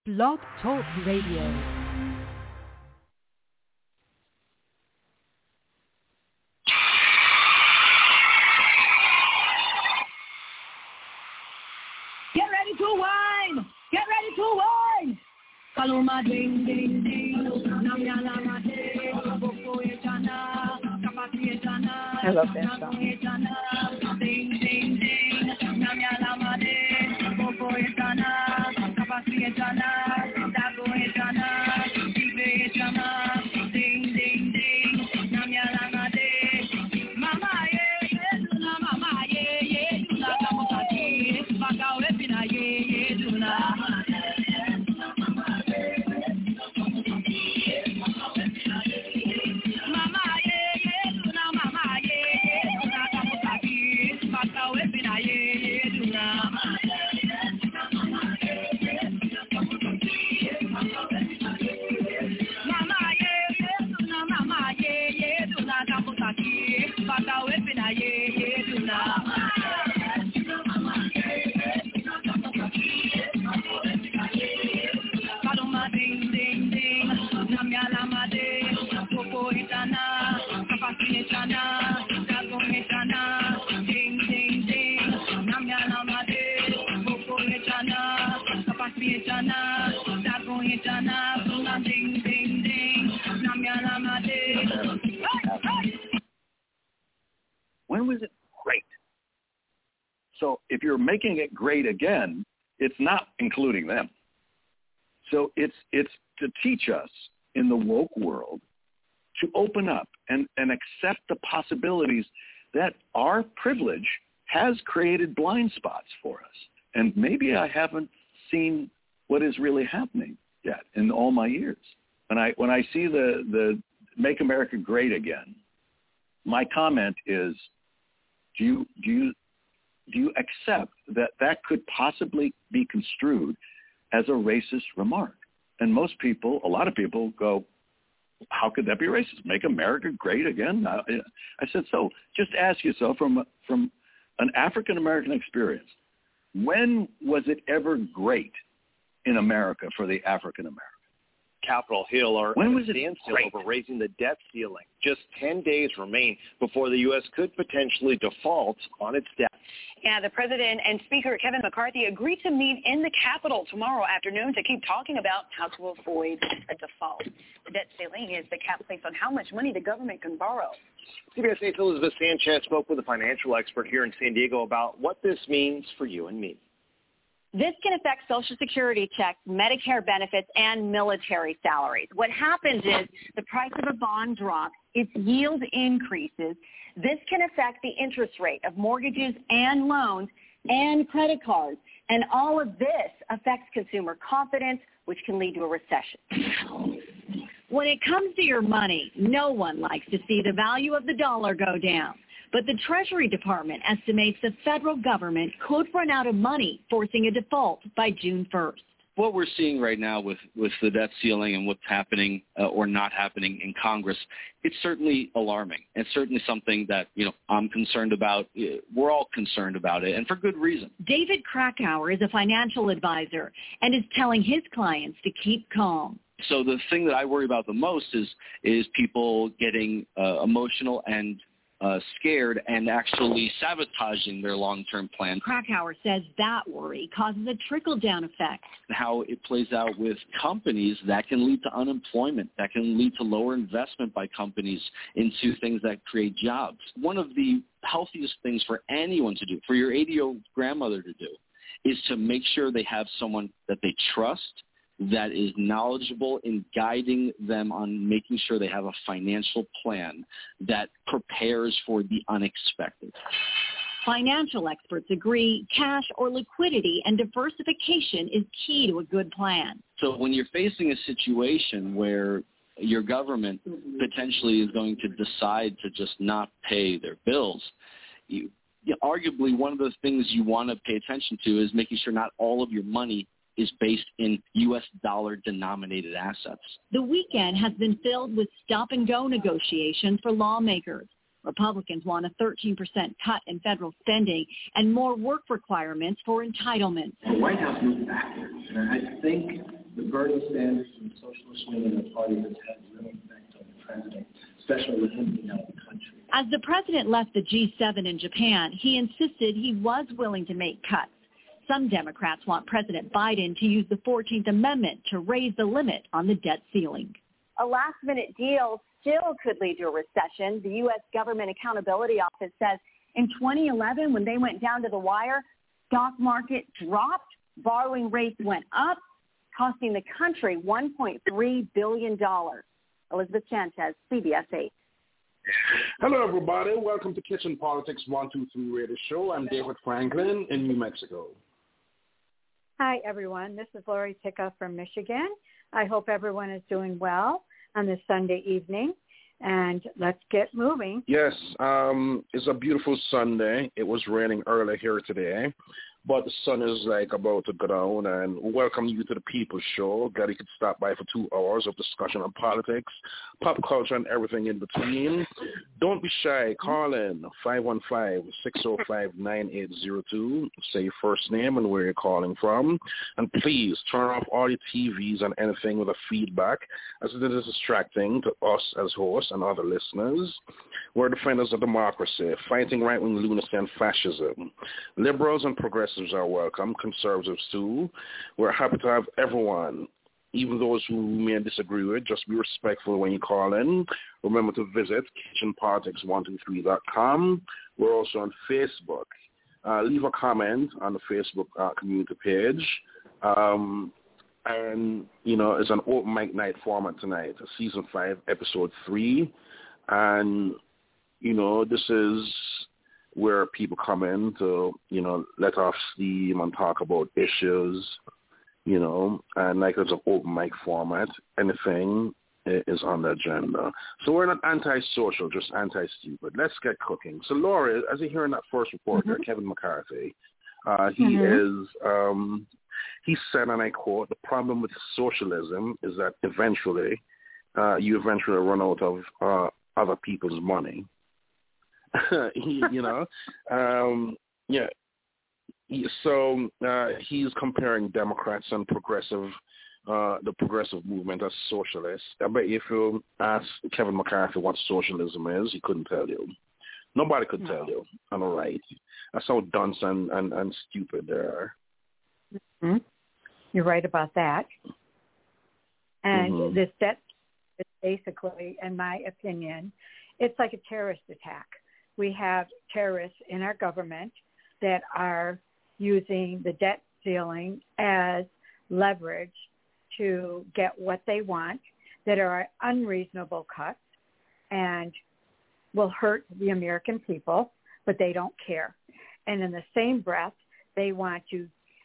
Blog Talk Radio. Paloma ding ding ding, namyala mate, boko etana, kapati etana. I love that song. Ding ding ding, namyala mate, boko etana, kapati etana, dago etana, tigre etana. Ding ding ding, namyala mate, mama ye, duna mama ye, duna kamotaki, baka wepina ye, duna. When was it great? So if you're making it great again, it's not including them. So it's to teach us in the woke world to open up and accept the possibilities that our privilege has created blind spots for us. And maybe I haven't seen what is really happening yet in all my years. When I see the Make America Great Again, my comment is, do you accept that could possibly be construed as a racist remark? And most people, a lot of people go, how could that be racist? Make America great again? I said, so just ask yourself from an African-American experience, when was it ever great in America for the African-American? Capitol Hill are when at was a it standstill great? over raising the debt ceiling. Just 10 days remain before the U.S. could potentially default on its debt. Yeah, the president and Speaker Kevin McCarthy agreed to meet in the Capitol tomorrow afternoon to keep talking about how to avoid a default. The debt ceiling is the cap placed on how much money the government can borrow. CBS 8's Elizabeth Sanchez spoke with a financial expert here in San Diego about what this means for you and me. This can affect Social Security checks, Medicare benefits, and military salaries. What happens is the price of a bond drops, its yield increases. This can affect the interest rate of mortgages and loans and credit cards. And all of this affects consumer confidence, which can lead to a recession. When it comes to your money, no one likes to see the value of the dollar go down. But the Treasury Department estimates the federal government could run out of money, forcing a default by June 1st. What we're seeing right now with the debt ceiling and what's happening or not happening in Congress, it's certainly alarming. It's certainly something that, I'm concerned about. We're all concerned about it, and for good reason. David Krakauer is a financial advisor and is telling his clients to keep calm. So the thing that I worry about the most is people getting emotional and scared and actually sabotaging their long-term plan. Krakauer says that worry causes a trickle-down effect. How it plays out with companies, that can lead to unemployment, that can lead to lower investment by companies into things that create jobs. One of the healthiest things for anyone to do, for your 80-year-old grandmother to do, is to make sure they have someone that they trust, that is knowledgeable in guiding them on making sure they have a financial plan that prepares for the unexpected. Financial experts agree cash or liquidity and diversification is key to a good plan. So when you're facing a situation where your government potentially is going to decide to just not pay their bills, arguably one of the things you want to pay attention to is making sure not all of your money is based in U.S. dollar-denominated assets. The weekend has been filled with stop-and-go negotiations for lawmakers. Republicans want a 13% cut in federal spending and more work requirements for entitlements. The White House moved backwards, and I think the Bernie Sanders and the socialist wing in the party has had real effect on the president, especially with him being out of the country. As the president left the G7 in Japan, he insisted he was willing to make cuts. Some Democrats want President Biden to use the 14th Amendment to raise the limit on the debt ceiling. A last-minute deal still could lead to a recession. The U.S. Government Accountability Office says in 2011, when they went down to the wire, stock market dropped, borrowing rates went up, costing the country $1.3 billion. Elizabeth Sanchez, CBS 8. Hello, everybody. Welcome to Kitchen Politics 123 Radio Show. I'm David Franklin in New Mexico. Hi, everyone. This is Lori Ticka from Michigan. I hope everyone is doing well on this Sunday evening, and let's get moving. Yes, it's a beautiful Sunday. It was raining early here today, but the sun is about to go down, and welcome you to the People's Show. Glad you could stop by for 2 hours of discussion on politics, pop culture, and everything in between. Don't be shy. Call in 515-605-9802. Say your first name and where you're calling from. And please turn off all your TVs and anything with a feedback, as it is distracting to us as hosts and other listeners. We're defenders of democracy, fighting right-wing lunacy and fascism. Liberals and progressives are welcome, conservatives too. We're happy to have everyone, even those who may disagree with. Just be respectful when you call in. Remember to visit kitchenpolitics123.com. We're also on Facebook. Leave a comment on the Facebook community page. And, it's an open mic night format tonight, Season 5, Episode 3. And, this is where people come in to, let off steam and talk about issues, and it's an open mic format. Anything is on the agenda. So we're not anti-social, just anti-stupid. Let's get cooking. So, Laura, as you hear in that first report there, Kevin McCarthy, he said, and I quote, the problem with socialism is that eventually you run out of other people's money. So he's comparing Democrats and the progressive movement as socialists. I bet if you ask Kevin McCarthy what socialism is, he couldn't tell you. Nobody could tell you. I'm all right. That's how dunce and stupid they are. Mm-hmm. You're right about that. And this debt is basically, in my opinion, it's like a terrorist attack. We have terrorists in our government that are using the debt ceiling as leverage to get what they want, that are unreasonable cuts and will hurt the American people, but they don't care. And in the same breath, they want to,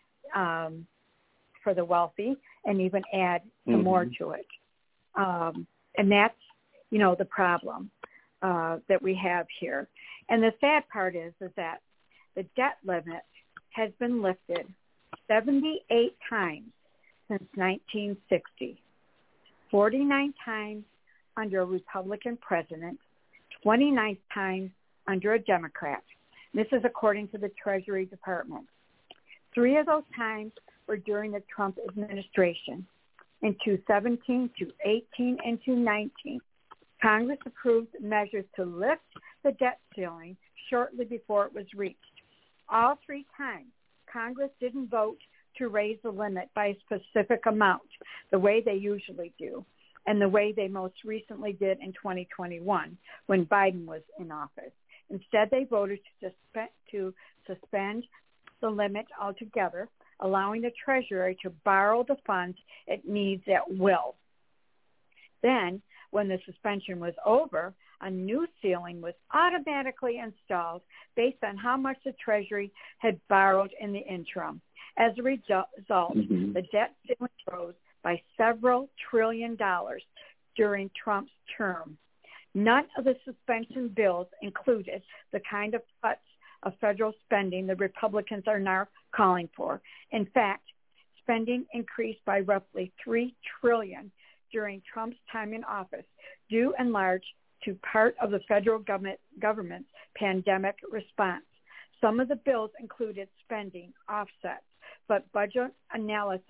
for the wealthy, and even add some more to it. And that's, the problem that we have here. And the sad part is that the debt limit has been lifted 78 times since 1960, 49 times under a Republican president, 29 times under a Democrat. This is according to the Treasury Department. 3 of those times were during the Trump administration. In 2017, 2018, and 2019, Congress approved measures to lift the debt ceiling shortly before it was reached. All 3 times, Congress didn't vote to raise the limit by a specific amount, the way they usually do, and the way they most recently did in 2021 when Biden was in office. Instead, they voted to suspend the limit altogether, allowing the Treasury to borrow the funds it needs at will. Then, when the suspension was over, a new ceiling was automatically installed based on how much the Treasury had borrowed in the interim. As a result, the debt ceiling rose by several $trillion during Trump's term. None of the suspension bills included the kind of cuts of federal spending the Republicans are now calling for. In fact, spending increased by roughly $3 trillion during Trump's time in office, due in large to part of the federal government's pandemic response. Some of the bills included spending offsets, but budget analysis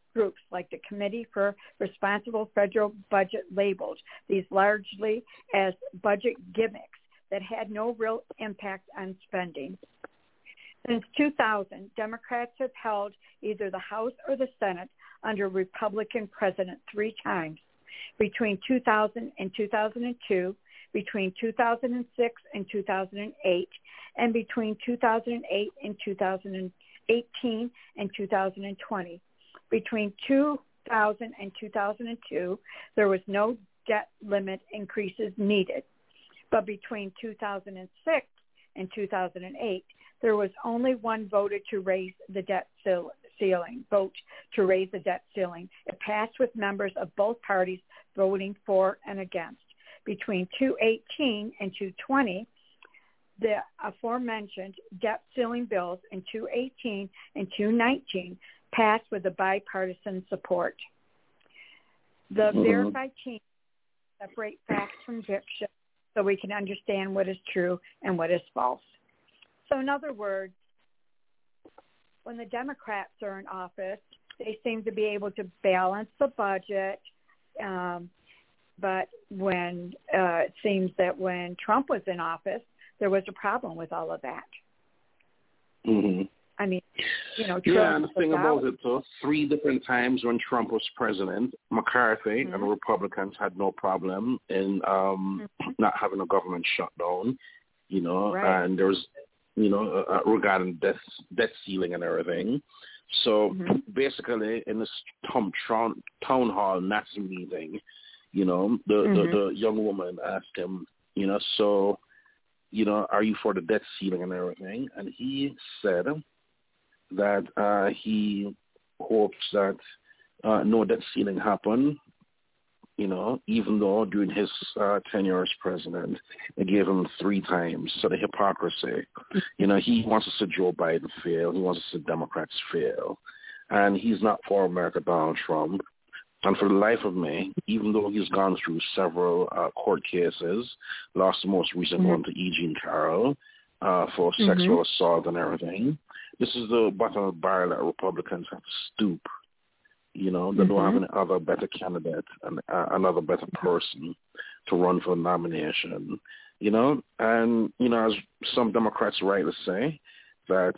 groups like the Committee for Responsible Federal Budget labeled these largely as budget gimmicks that had no real impact on spending. Since 2000, Democrats have held either the House or the Senate under Republican president 3 times, between 2000 and 2002, between 2006 and 2008, and between 2008 and 2018 and 2020. Between 2000 and 2002, there was no debt limit increases needed. But between 2006 and 2008, there was only one vote to raise the debt ceiling. It passed with members of both parties voting for and against. Between 2018 and 2020, the aforementioned debt ceiling bills in 2018 and 2019 passed with a bipartisan support. The verified team separate facts from fiction so we can understand what is true and what is false. So in other words, when the Democrats are in office, they seem to be able to balance the budget, but when it seems that when Trump was in office, there was a problem with all of that. Mm-hmm. I mean, Trump and the thing about it, though, 3 different times when Trump was president, McCarthy and the Republicans had no problem in not having a government shutdown, right. And there's, regarding debt ceiling and everything. So basically, in this town hall Nazi meeting, the young woman asked him, are you for the debt ceiling and everything? And he said that he hopes that no debt ceiling happen, even though during his tenure as president, they gave him 3 times. So the hypocrisy, he wants to see Joe Biden fail. He wants to see Democrats fail. And he's not for America, Donald Trump. And for the life of me, even though he's gone through several court cases, lost the most recent one to E. Jean Carroll for sexual assault and everything, this is the bottom of the barrel that Republicans have to stoop. They don't have any other better candidate and another better person to run for a nomination. And as some Democrats rightly say, that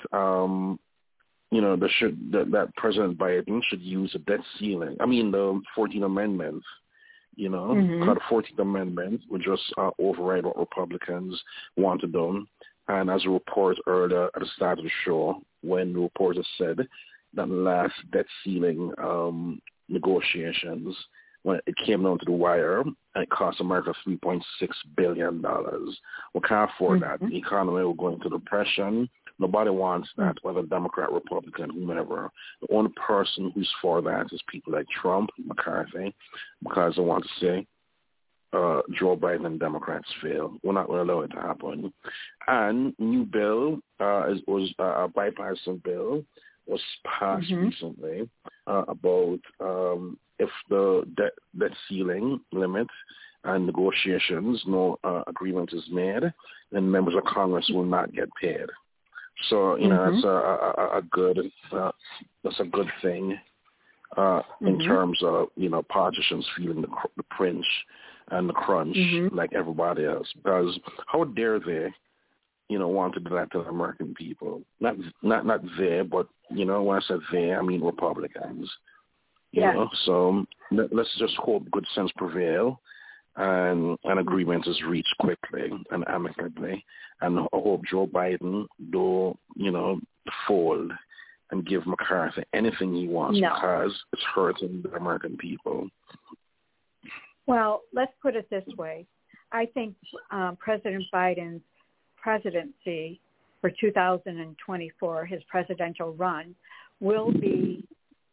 that President Biden should use a debt ceiling. I mean, the 14th Amendment, called the 14th Amendment, would just override what Republicans want to do. And as a report earlier at the start of the show, when the reporter said that last debt ceiling negotiations, when it came down to the wire, and it cost America $3.6 billion. We can't afford that. The economy will go into depression. Nobody wants that, whether Democrat, Republican, whomever. The only person who's for that is people like Trump, McCarthy, because they want to say Joe Biden and Democrats fail. We're not going to allow it to happen. And new bill was a bipartisan bill was passed recently about if the debt ceiling limit and negotiations, no agreement is made, then members of Congress will not get paid. So that's that's a good thing in terms of politicians feeling the pinch and the crunch like everybody else. Because how dare they, want to do that to the American people? Not they, but when I said they, I mean Republicans. You know, so let's just hope good sense prevail. And an agreement is reached quickly and amicably. And I hope Joe Biden do, fold and give McCarthy anything he wants because it's hurting the American people. Well, let's put it this way. I think President Biden's presidency for 2024, his presidential run, will be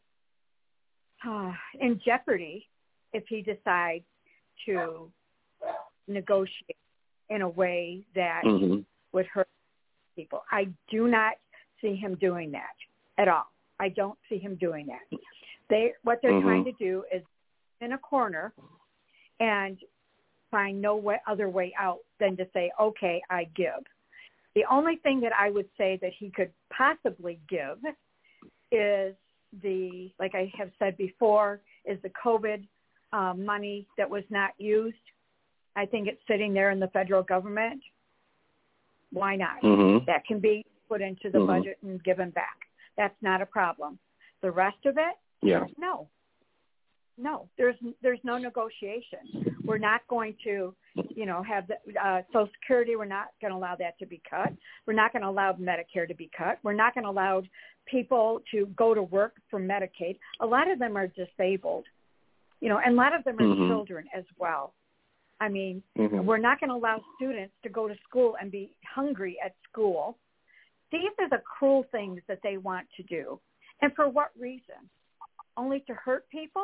in jeopardy if he decides to negotiate in a way that would hurt people. I do not see him doing that at all. I don't see him doing that. What they're trying to do is in a corner and find no other way out than to say, okay, I give. The only thing that I would say that he could possibly give is like I have said before, is the COVID money that was not used. I think it's sitting there in the federal government. Why not? Mm-hmm. That can be put into the budget and given back. That's not a problem. The rest of it, no, there's no negotiation. We're not going to, have the Social Security. We're not going to allow that to be cut. We're not going to allow Medicare to be cut. We're not going to allow people to go to work for Medicaid. A lot of them are disabled, and a lot of them are children as well. I mean, we're not going to allow students to go to school and be hungry at school. These are the cruel things that they want to do. And for what reason? Only to hurt people?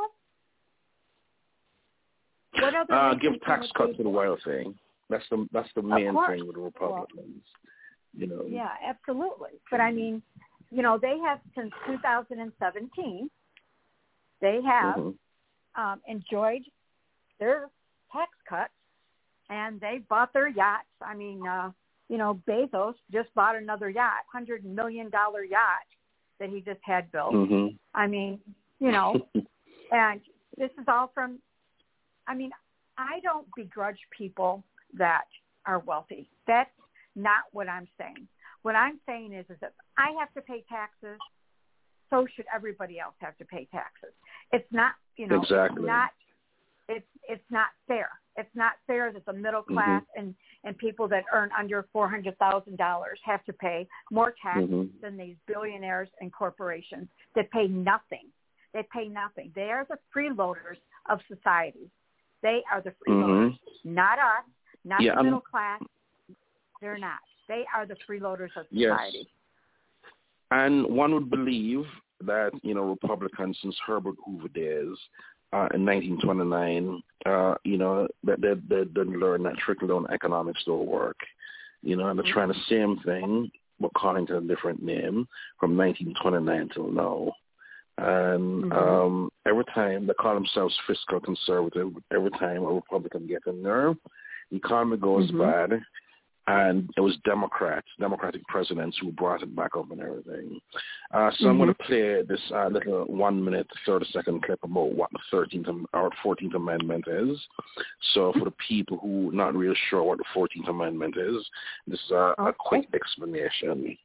What other give tax cuts to the wild thing. That's the main thing with the Republicans. Yeah, absolutely. But I mean, they have since 2017, they have enjoyed their tax cuts, and they bought their yachts. I mean, Bezos just bought another yacht, $100 million yacht that he just had built. I mean, and this is all from, I don't begrudge people that are wealthy. That's not what I'm saying. What I'm saying is that I have to pay taxes, so should everybody else have to pay taxes. It's not, exactly. It's not fair. It's not fair that the middle class and people that earn under $400,000 have to pay more tax than these billionaires and corporations that pay nothing. They pay nothing. They are the freeloaders of society. They are the freeloaders, not us, not the middle class. They're not. They are the freeloaders of society. Yes. And one would believe that, Republicans since Herbert Hoover days in 1929, that they learn that trickle-down economics don't work. And they're trying the same thing, but calling it a different name from 1929 till now. And every time they call themselves fiscal conservative, every time a Republican gets in there, the economy goes bad. And it was Democratic presidents who brought it back up and everything. So I'm going to play this little 1 minute, 30-second clip about what the 13th or 14th Amendment is. So for the people who are not really sure what the 14th Amendment is, this is a quick explanation.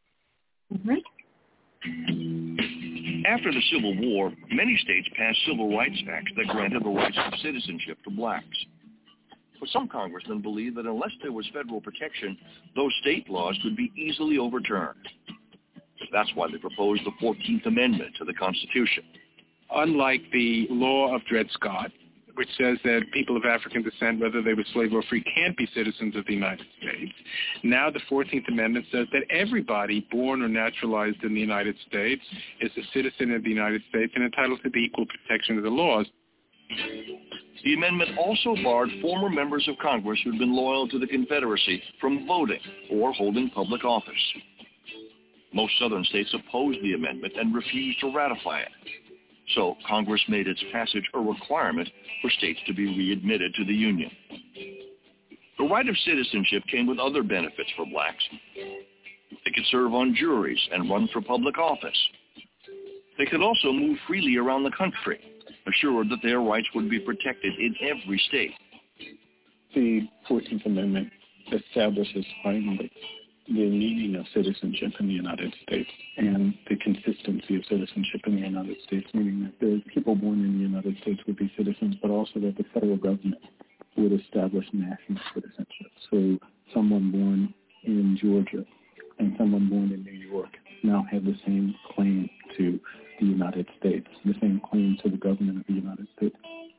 After the Civil War, many states passed civil rights acts that granted the rights of citizenship to blacks. But some congressmen believed that unless there was federal protection, those state laws could be easily overturned. That's why they proposed the 14th Amendment to the Constitution. Unlike the law of Dred Scott, which says that people of African descent, whether they were slave or free, can't be citizens of the United States, now the 14th Amendment says that everybody born or naturalized in the United States is a citizen of the United States and entitled to the equal protection of the laws. The amendment also barred former members of Congress who had been loyal to the Confederacy from voting or holding public office. Most southern states opposed the amendment and refused to ratify it. So Congress made its passage a requirement for states to be readmitted to the Union. The right of citizenship came with other benefits for blacks. They could serve on juries and run for public office. They could also move freely around the country, assured that their rights would be protected in every state. The 14th Amendment establishes finally the meaning of citizenship in the United States and the consistency of citizenship in the United States, meaning that the people born in the United States would be citizens, but also that the federal government would establish national citizenship. So someone born in Georgia and someone born in New York now have the same claim to the United States, the same claim to the government of the United States.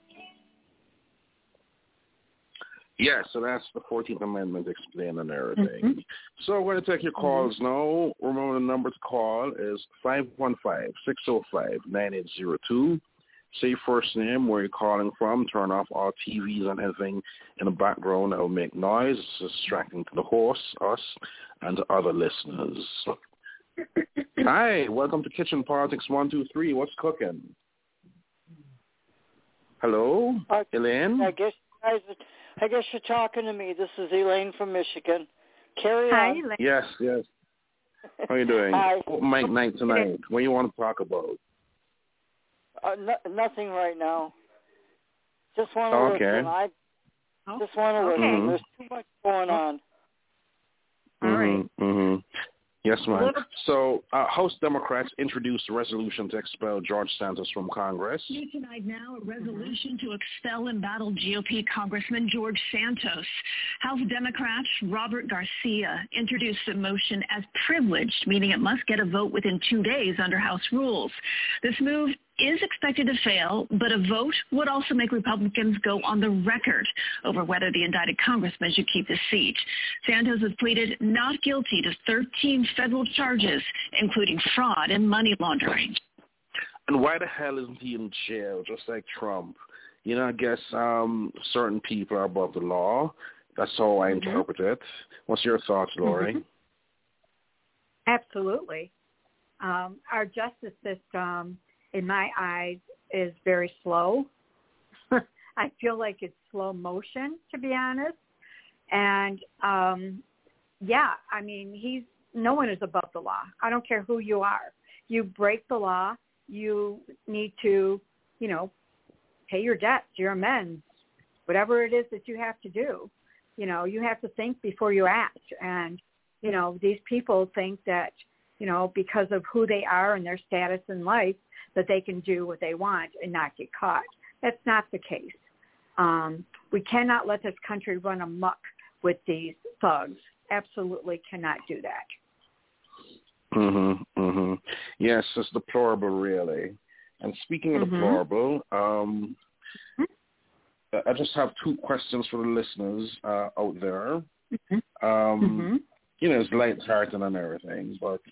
Yeah, so that's the 14th Amendment explained and everything. So we're going to take your calls now. Remember the number to call is 515-605-9802. Say your first name, where you're calling from. Turn off all TVs and everything in the background that will make noise. It's distracting to the host, us, and to other listeners. Hi, welcome to Kitchen Politics 123. What's cooking? Hello, Elaine? I guess you're talking to me. This is Elaine from Michigan. Carry on. Elaine. Yes. How are you doing? Hi. Open mic night tonight. What do you want to talk about? Nothing right now. Just want to listen. I just want to listen. There's too much going on. All right. Mm-hmm. Yes, ma'am. So, House Democrats introduced a resolution to expel George Santos from Congress. New tonight now, a resolution to expel embattled GOP Congressman George Santos. House Democrats Robert Garcia introduced the motion as privileged, meaning it must get a vote within 2 days under House rules. This move is expected to fail, but a vote would also make Republicans go on the record over whether the indicted congressman should keep his seat. Santos has pleaded not guilty to 13 federal charges, including fraud and money laundering. And why the hell isn't he in jail, just like Trump? You know, I guess certain people are above the law. That's how I interpret it. What's your thoughts, Lori? Absolutely. Our justice system, in my eyes, is very slow. I feel like it's slow motion, to be honest. And, I mean, no one is above the law. I don't care who you are. You break the law, you need to, pay your debts, your amends, whatever it is that you have to do. You have to think before you act. And, these people think that, because of who they are and their status in life, that they can do what they want and not get caught. That's not the case. We cannot let this country run amok with these thugs. Absolutely cannot do that. Yes, it's deplorable, really. And speaking of deplorable, I just have two questions for the listeners out there. It's lighthearted and everything, but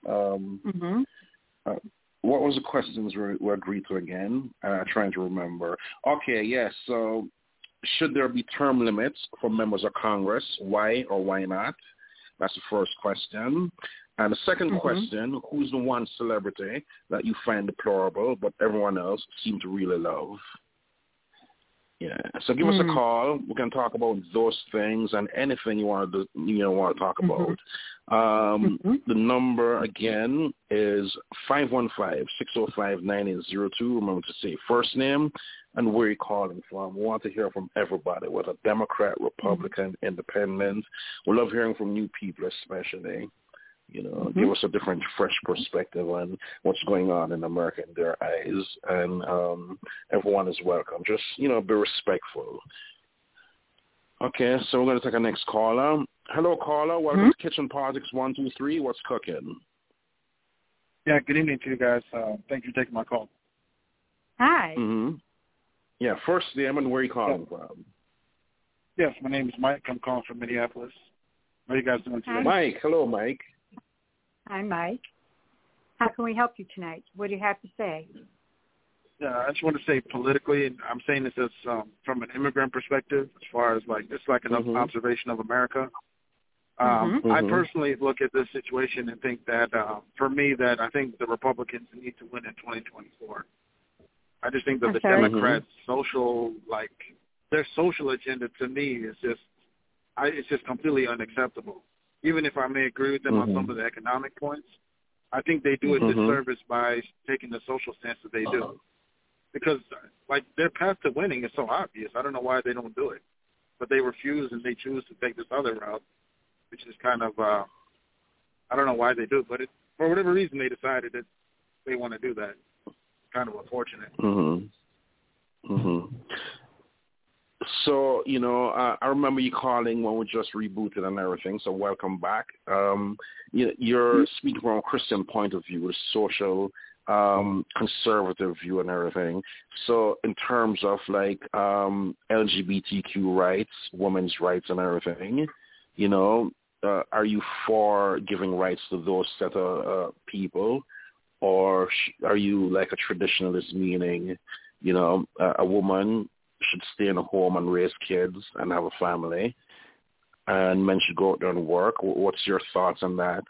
what was the questions we agreed to again? Trying to remember. Okay, yes. So should there be term limits for members of Congress? Why or why not? That's the first question. And the second question, who's the one celebrity that you find deplorable but everyone else seem to really love? Yeah. So give us a call. We can talk about those things and anything you want to talk about. The number again is 515-605-9802. Remember to say first name and where you're calling from. We want to hear from everybody, whether Democrat, Republican, Independent. We love hearing from new people, especially. Give us a different, fresh perspective on what's going on in America in their eyes. And everyone is welcome. Just, be respectful. Okay, so we're going to take our next caller. Hello, caller. Welcome to Kitchen Politics 123. What's cooking? Yeah, good evening to you guys. Thanks for taking my call. Hi. Yeah, first name and where are you calling from? Yes, my name is Mike. I'm calling from Minneapolis. How are you guys doing today? Mike. Hello, Mike. Hi, Mike. How can we help you tonight? What do you have to say? Yeah, I just want to say politically, and I'm saying this as from an immigrant perspective, as far as it's like an observation of America. I personally look at this situation and think that, for me, that I think the Republicans need to win in 2024. I just think that the Democrats' their social agenda to me is it's just completely unacceptable. Even if I may agree with them on some of the economic points, I think they do a disservice by taking the social stance that they do. Because, their path to winning is so obvious. I don't know why they don't do it. But they refuse and they choose to take this other route, which is kind of, I don't know why they do it, but for whatever reason they decided that they want to do that. Kind of unfortunate. So, I remember you calling when we just rebooted and everything, so welcome back. You're speaking from a Christian point of view, a social, conservative view and everything. So in terms of LGBTQ rights, women's rights and everything, are you for giving rights to those set of people? Or are you like a traditionalist, meaning, a woman should stay in a home and raise kids and have a family, and men should go out there and work? What's your thoughts on that?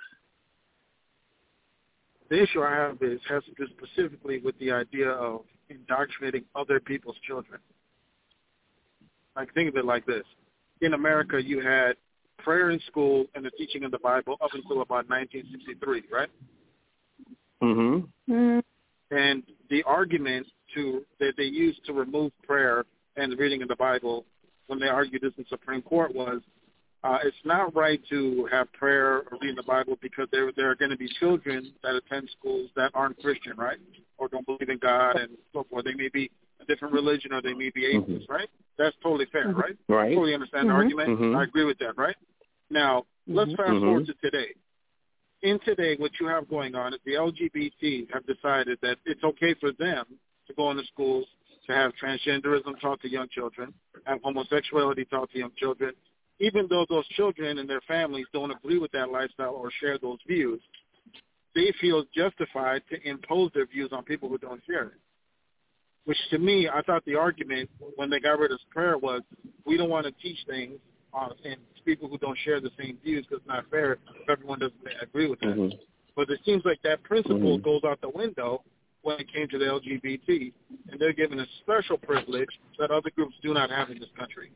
The issue I have has to do specifically with the idea of indoctrinating other people's children. Think of it like this. In America, you had prayer in school and the teaching of the Bible up until about 1963, right? And the argument that they used to remove prayer and the reading of the Bible when they argued this in Supreme Court was it's not right to have prayer or reading the Bible because there are going to be children that attend schools that aren't Christian, right, or don't believe in God and so forth. They may be a different religion or they may be atheists, right? That's totally fair, right? Right. I totally understand the argument. I agree with that, right? Now, let's fast forward to today. In today, what you have going on is the LGBT have decided that it's okay for them to go into schools to have transgenderism taught to young children, have homosexuality taught to young children, even though those children and their families don't agree with that lifestyle or share those views. They feel justified to impose their views on people who don't share it. Which to me, I thought the argument when they got rid of prayer was we don't want to teach things and people who don't share the same views because it's not fair if everyone doesn't agree with that. But it seems like that principle goes out the window when it came to the LGBT, and they're given a special privilege that other groups do not have in this country.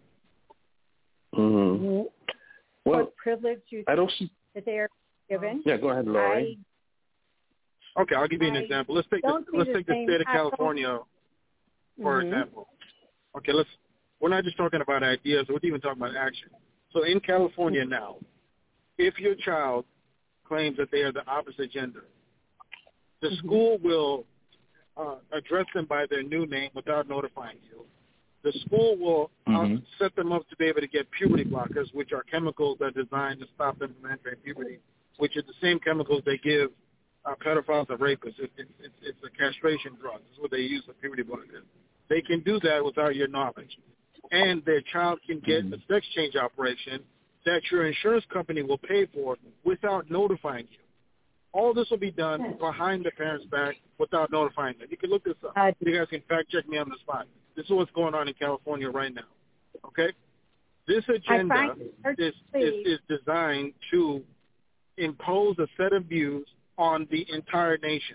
Well, what privilege I don't see that they are given? Yeah, go ahead, Lori. Okay, I'll give you an example. Let's take the state of California, for example. Okay, we're not just talking about ideas, we're even talking about action. So in California now, if your child claims that they are the opposite gender, the school will address them by their new name without notifying you. The school will set them up to be able to get puberty blockers, which are chemicals that are designed to stop them from entering puberty, which are the same chemicals they give pedophiles and rapists. It's a castration drug. This is what they use for puberty blockers. They can do that without your knowledge. And their child can get a sex change operation that your insurance company will pay for without notifying you. All this will be done behind the parents' back without notifying them. You can look this up. You guys can fact check me on the spot. This is what's going on in California right now. Okay? This agenda is designed to impose a set of views on the entire nation.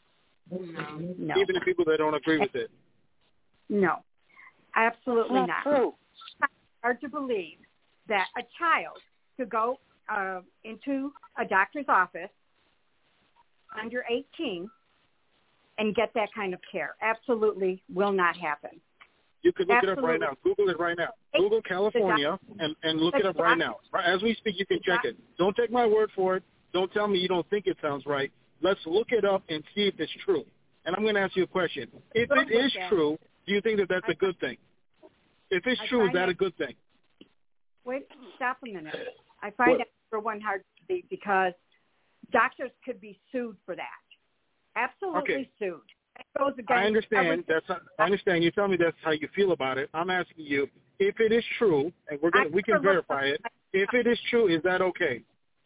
No. Even the people that don't agree with it. No. Absolutely not. True. It's hard to believe that a child could go into a doctor's office under 18 and get that kind of care. Absolutely will not happen. You can look it up right now. Google it right now. Google California and look it up right now. As we speak, you can check it. Don't take my word for it. Don't tell me you don't think it sounds right. Let's look it up and see if it's true. And I'm going to ask you a question. If it is true, do you think that that's a good thing? If it's true, is that a good thing? Wait, stop a minute. I find that for one hard to believe because doctors could be sued for that. Absolutely sued. Goes against I understand. I understand. You tell me that's how you feel about it. I'm asking you if it is true, and we can verify it. If it is true, is that okay?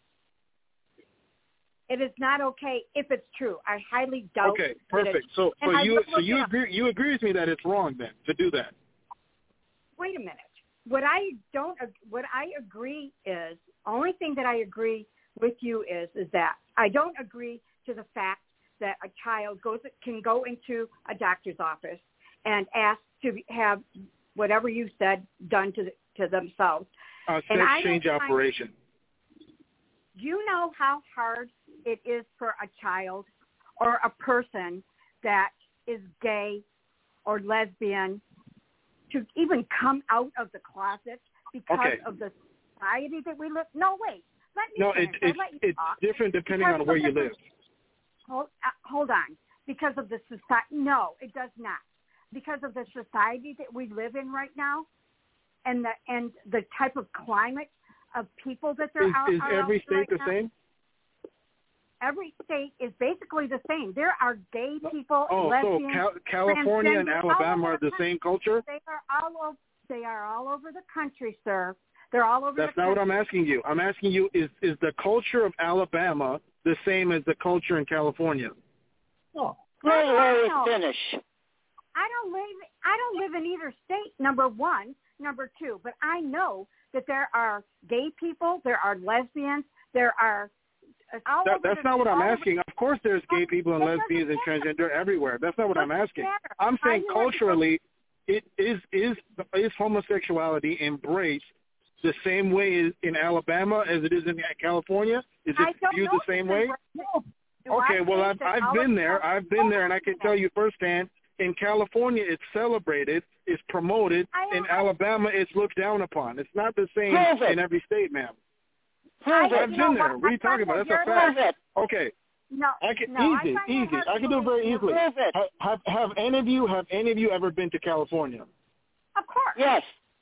It is not okay if it's true. I highly doubt. Okay, perfect. So you agree with me that it's wrong then to do that? Wait a minute. What I agree is, only thing that I agree with you is that I don't agree to the fact that a child can go into a doctor's office and ask to have whatever you said done to themselves. Sex change operation. Do you know how hard it is for a child or a person that is gay or lesbian to even come out of the closet because of the society that we live? No, wait. It's different depending on where you live. Hold on. Because of the society? No, it does not. Because of the society that we live in right now, and the type of climate of people that there are. Is every state the same? Every state is basically the same. There are gay people, lesbians. So California and Alabama are the same culture? They are all over the country, sir. They're all over. That's not what I'm asking you. I'm asking you, is the culture of Alabama the same as the culture in California? No. Let me finish. I don't live in either state, number one. Number two, but I know that there are gay people, there are lesbians, there are That's not what I'm asking. Of course there's gay people and lesbians and transgender everywhere. That's not what I'm asking. I'm saying culturally, is homosexuality embraced the same way in Alabama as it is in California? Is it viewed the same way? Okay, well, I've been there. I've been there, and I can tell you firsthand In California, it's celebrated, it's promoted. In Alabama, it's looked down upon. It's not the same in every state, ma'am. I've been there. What are you talking about? That's a fact. Okay. No, easy. I can do it very easily. Have any of you ever been to California? Of course. Yes.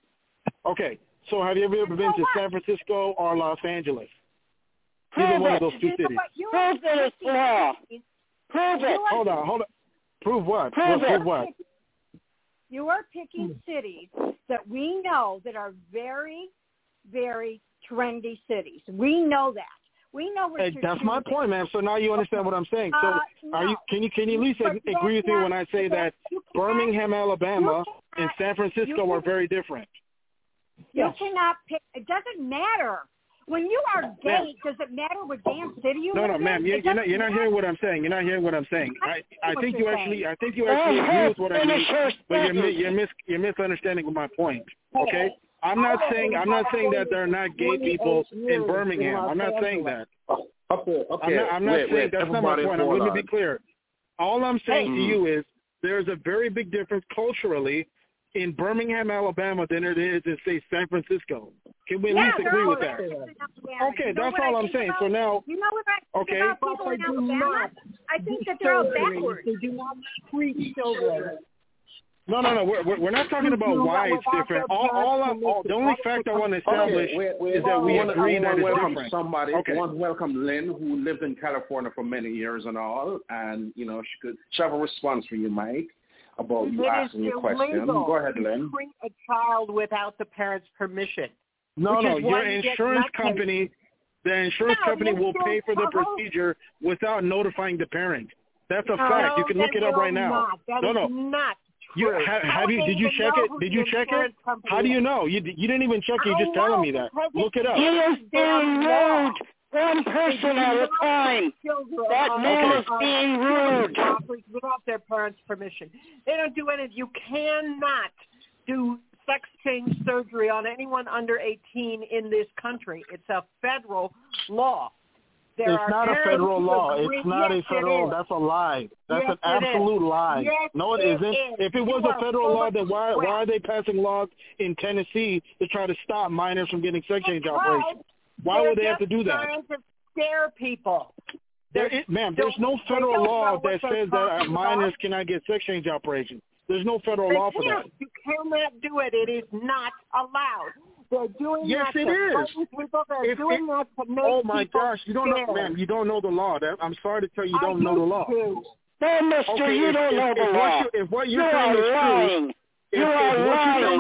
Okay. So have you ever been to San Francisco or Los Angeles? Either one of those two cities. Prove that it's law. Prove it. Hold on. Prove what? Prove what? You are picking cities that we know that are very, very trendy cities. We know that. We know what you're that's choosing. my point, ma'am. So now you understand what I'm saying. So can you at least agree with me when I say that Birmingham, Alabama, and San Francisco are very different? You cannot pick. It doesn't matter. When you are gay, does it matter what damn city you live in? No, ma'am. You're not hearing what I'm saying. You're not hearing what I'm saying. I think you actually agree with what I mean, but you're misunderstanding my point. Okay. I'm not saying that there are not gay people in Birmingham. I'm not saying that. Okay. I'm not saying that's not my point. Let me be clear. All I'm saying to you is there's a very big difference culturally in Birmingham, Alabama than it is in, say, San Francisco. Can we at least agree with that? Okay, that's all I'm saying. So now, you know what I think about people in Alabama? I think that they're all backwards. They do not treat children. No. We're not talking about why it's different. The only fact I want to establish is that we agree that it's different. I want to welcome Lynn, who lived in California for many years and all, and she have a response for you, Mike, about you asking your question. Go ahead, Lynn. Treat a child without the parent's permission. No. Your insurance company, the insurance company will pay for the procedure without notifying the parent. That's a fact. You can look it up right now. That is not. Did you check it? Did you check it? How do you know? You didn't even check it. You're just telling me that. Look it up. He is being rude. One person at a time. That man is being rude. Without their parents' permission. They don't do anything. You cannot do sex change surgery on anyone under 18 in this country. It's a federal law. It's not a federal law. It's not a federal. That's a lie. That's an absolute lie. No, it isn't. If it was a federal law, then why are they passing laws in Tennessee to try to stop minors from getting sex change operations? Why would they have to do that? They're trying to scare people. Ma'am, there's no federal law that says that minors cannot get sex change operations. There's no federal law for that. You cannot do it. It is not allowed. They're doing yes, that it is. Oh my gosh, you don't know, ma'am. You don't know the law. I'm sorry to tell you, don't know the law. No, mister, you don't know the law. If what you're saying is true, you are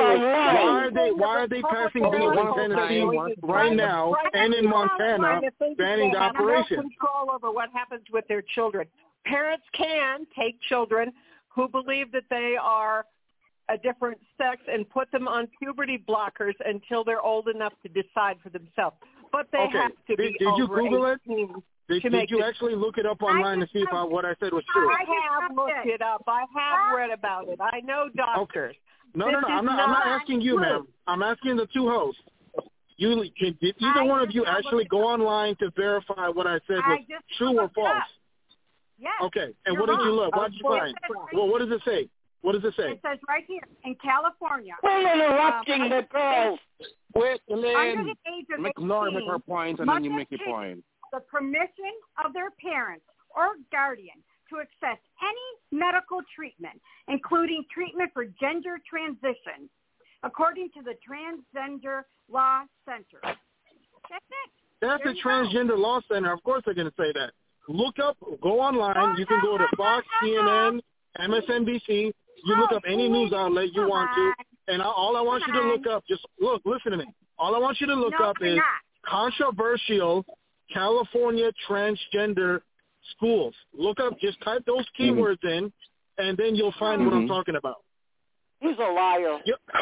lying. Why are they passing bills in Tennessee right now and in Montana banning the operation? They have no control over what happens with their children. Parents can take children who believe that they are a different sex and put them on puberty blockers until they're old enough to decide for themselves. But they have to be Did you Google it? Did you actually look it up online to see if what I said was true? I have looked it up. I have read about it. I know doctors. No. I'm not asking you, ma'am. I'm asking the two hosts. Did either one of you actually go online to verify what I said was true or false? Yes. Okay. And what did you look? What did you find? Well, what does it say? What does it say? It says right here in California. We're interrupting the girls. Wait, Lynn. Under the age of 18, Laura make her point, and then you make your point. The permission of their parents or guardian to access any medical treatment, including treatment for gender transition, according to the Transgender Law Center. That's it. That's the Transgender Law Center. Of course they're going to say that. Look up, go online. You can go to Fox, CNN, MSNBC. You look up any news outlet you want to, and all I want you to look up, listen to me. All I want you to look up is controversial California transgender schools. Look up, just type those keywords in, and then you'll find what I'm talking about. He's a liar.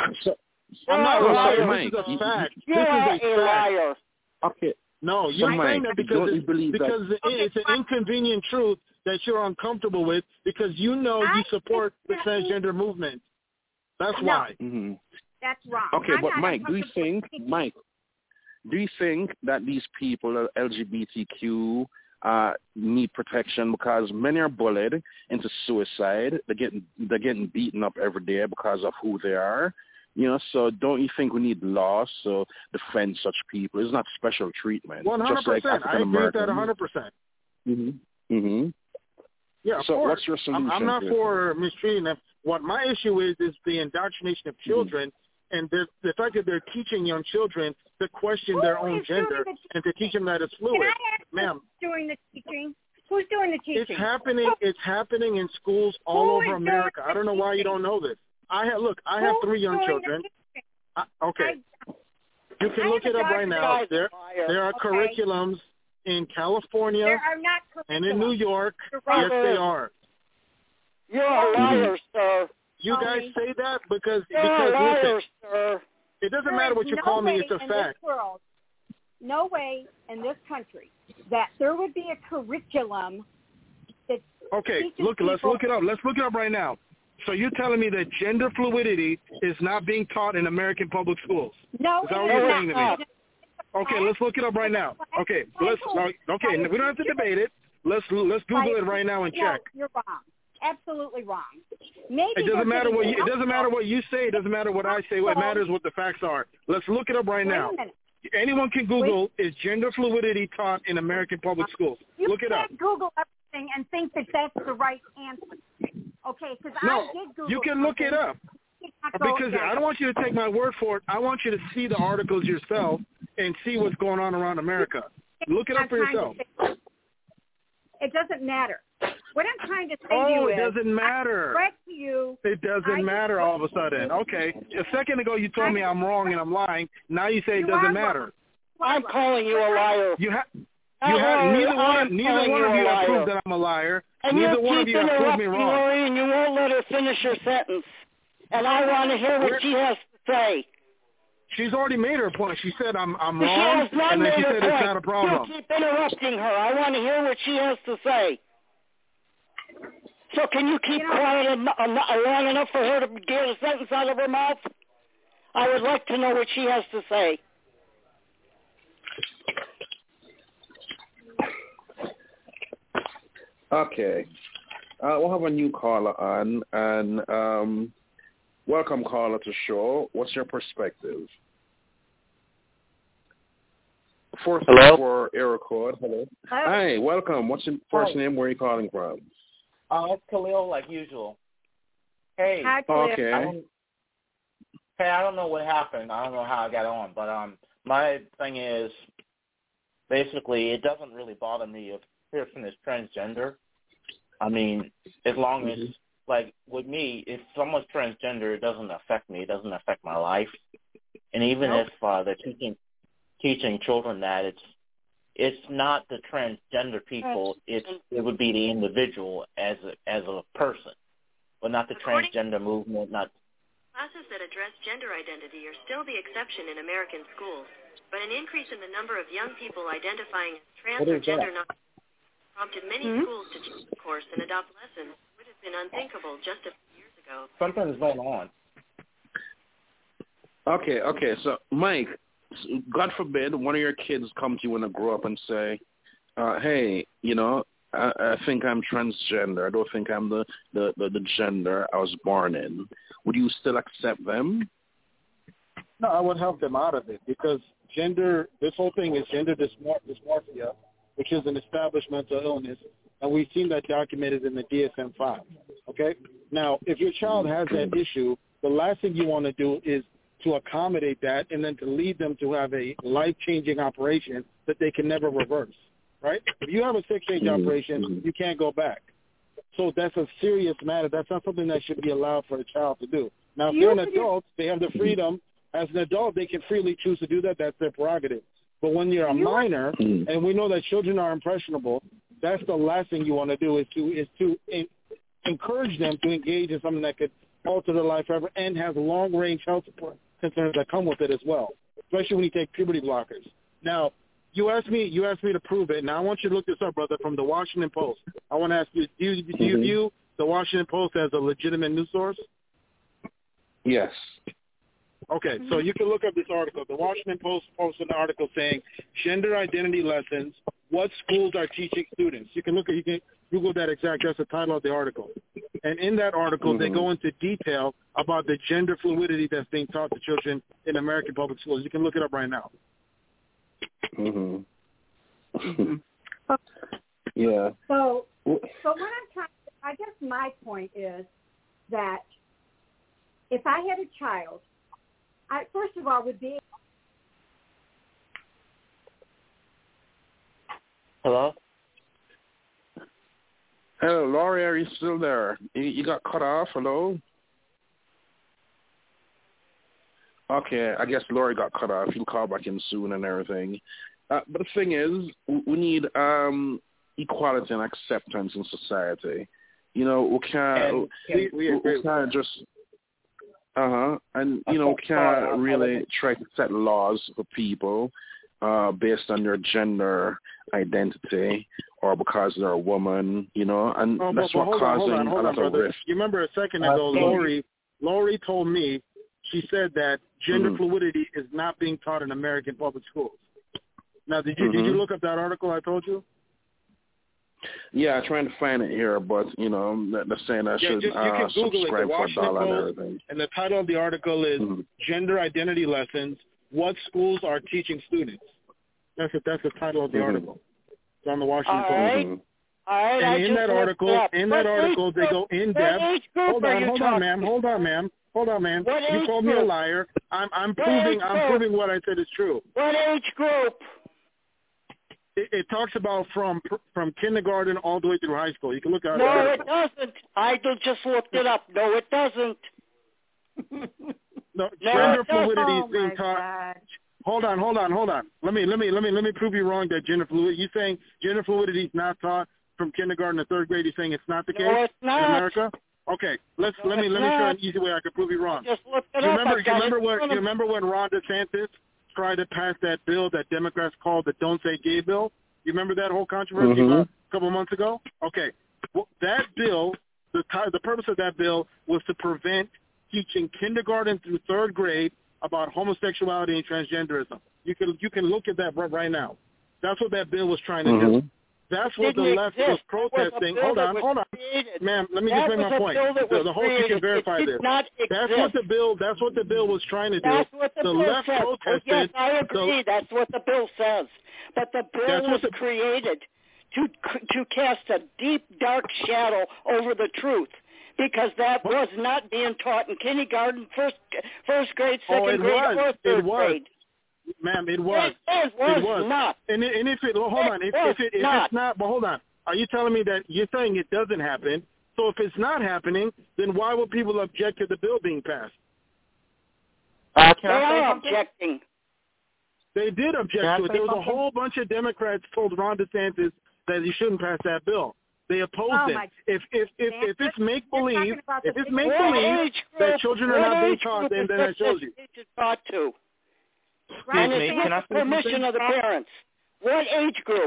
I'm not a liar. This is a fact. This is a liar. Okay. No, you're saying that because it's an inconvenient truth that you're uncomfortable with because you support the transgender movement. That's why. Mm-hmm. That's wrong. Okay, but Mike, do you think that these people, LGBTQ, need protection because many are bullied into suicide. They're getting beaten up every day because of who they are. So don't you think we need laws to defend such people? It's not special treatment. 100%. Just like I agree with that 100%. Mm-hmm. Yeah, of so course. What's your solution? I'm not for mistreating them. What my issue is the indoctrination of children and the fact that they're teaching young children to question their own gender and to teach them that it's fluid. Can I ask Ma'am, who's doing the teaching? Who's doing the teaching? It's happening in schools all over America. I don't know why you don't know this. I have 3 young children. Okay. You can look it up right now. There are curriculums in California There are not and in New York. Right. Yes, they are. You're a liar, sir. You guys say that because liar, listen, sir. It doesn't matter what you call me. It's a fact. No way in this country that there would be a curriculum that let's look it up. Let's look it up right now. So you're telling me that gender fluidity is not being taught in American public schools? No, is that what you're saying to me? Okay, let's look it up right now. Okay, we don't have to debate it. Let's Google it right now and check. You're wrong. Absolutely wrong. Maybe it doesn't matter what you say. It doesn't matter what I say. What matters is what the facts are. Let's look it up right now. Anyone can Google is gender fluidity taught in American public schools. Look it up. You can't Google everything and think that that's the right answer. Okay, because I did Google. You can look it up. Because I don't want you to take my word for it. I want you to see the articles yourself and see what's going on around America. Look it up for yourself. It doesn't matter. What I'm trying to say to you is, it doesn't matter. It doesn't matter all of a sudden. Okay. A second ago you told me I'm wrong and I'm lying. Now you say it doesn't matter. I'm calling you a liar. Neither one of you have proved that I'm a liar. And neither one of you have proved me wrong. Lori, and you won't let her finish her sentence. And I want to hear what she has to say. She's already made her point. She said I'm wrong, and then she said it's not a problem. You keep interrupting her. I want to hear what she has to say. So can you keep quiet long enough for her to get a sentence out of her mouth? I would like to know what she has to say. Okay. We'll have a new caller on, and welcome, caller, to show. What's your perspective? 434 error code. Hello. Hi, welcome. What's your first name? Where are you calling from? It's Khalil, like usual. Hey. Hi, Khalil. Okay. I don't know what happened. I don't know how I got on, but my thing is, basically, it doesn't really bother me if a person is transgender. I mean, as long as, like, with me, if someone's transgender, it doesn't affect me. It doesn't affect my life. And even if they're teaching children that, it's not the transgender people. It would be the individual as a person, but not the transgender movement. Not classes that address gender identity are still the exception in American schools, but an increase in the number of young people identifying as trans or gender non prompted many schools to change the course and adopt lessons that would have been unthinkable just a few years ago. Something's going on. Okay. So, Mike, God forbid one of your kids come to you when they grow up and say, hey, I think I'm transgender. I don't think I'm the gender I was born in. Would you still accept them? No, I would help them out of it because this whole thing is gender dysmorphia, which is an established mental illness, and we've seen that documented in the DSM-5. Okay? Now, if your child has that issue, the last thing you want to do is to accommodate that and then to lead them to have a life-changing operation that they can never reverse, right? If you have a 6-stage operation, you can't go back. So that's a serious matter. That's not something that should be allowed for a child to do. Now, if they're an adult, they have the freedom. As an adult, they can freely choose to do that. That's their prerogative. But when you're a minor, and we know that children are impressionable, that's the last thing you want to do is to encourage them to engage in something that could alter their life forever and has long-range health concerns that come with it as well, especially when you take puberty blockers. Now, you asked me to prove it. Now, I want you to look this up, brother, from the Washington Post. I want to ask you, do you view the Washington Post as a legitimate news source? Yes. Okay, so you can look up this article. The Washington Post posted an article saying gender identity lessons what schools are teaching students. You can Google that exact. That's the title of the article. And in that article, they go into detail about the gender fluidity that's being taught to children in American public schools. You can look it up right now. Yeah. So what I'm trying, I guess my point is that if I had a child, I first of all would be. Hello? Hello, Laurie, are you still there? You got cut off. Hello? Okay, I guess Laurie got cut off. You'll call back in soon and everything. But the thing is, we need equality and acceptance in society. You know, we can't just, and, you know, we can't really try to set laws for people based on their gender identity or because they're a woman, you know, and that's what causing a lot of rift. You remember a second ago, Laurie told me, she said that gender fluidity is not being taught in American public schools. Now, did you look up that article I told you? Yeah, I'm trying to find it here, but, you know, they're saying I should subscribe for $1 and everything. And the title of the article is Gender Identity Lessons, What Schools Are Teaching Students. That's the title of the article. It's on the Washington Post. All right. And in that article, they go in depth. Hold on, ma'am. You called me a liar. I'm proving what I said is true. What age group? It talks about from kindergarten all the way through high school. You can look at it. No, it doesn't. I just looked it up. No, it doesn't. No, gender fluidity is being taught. Hold on. Let me prove you wrong that gender fluidity. You saying gender fluidity is not taught from kindergarten to third grade? You're saying it's not the case no, it's not. in America? Okay, let me try an easy way I can prove you wrong. Just look it You remember when Ron DeSantis tried to pass that bill that Democrats called the Don't Say Gay bill? You remember that whole controversy a couple months ago? Okay, well, that bill, the purpose of that bill was to prevent teaching kindergarten through third grade about homosexuality and transgenderism. You can look at that right now. That's what that bill was trying to do. That's what the left was protesting. Hold on. Ma'am, let me just make my point. The whole you can verify this. That's what the bill was trying to do. That's what the left says. protested. Yes, I agree. That's what the bill says. But the bill was created to cast a deep, dark shadow over the truth. Because that was not being taught in kindergarten, first grade, second grade, or third grade. Ma'am, it was. It was not. And if it's not, but hold on. Are you telling me that you're saying it doesn't happen? So if it's not happening, then why would people object to the bill being passed? They are objecting. They did object to it. There was a whole bunch of Democrats told Ron DeSantis that he shouldn't pass that bill. They opposed it. If it's make believe, that children are not being taught, then that shows you. Taught to. And it's with the permission of the parents. What age group?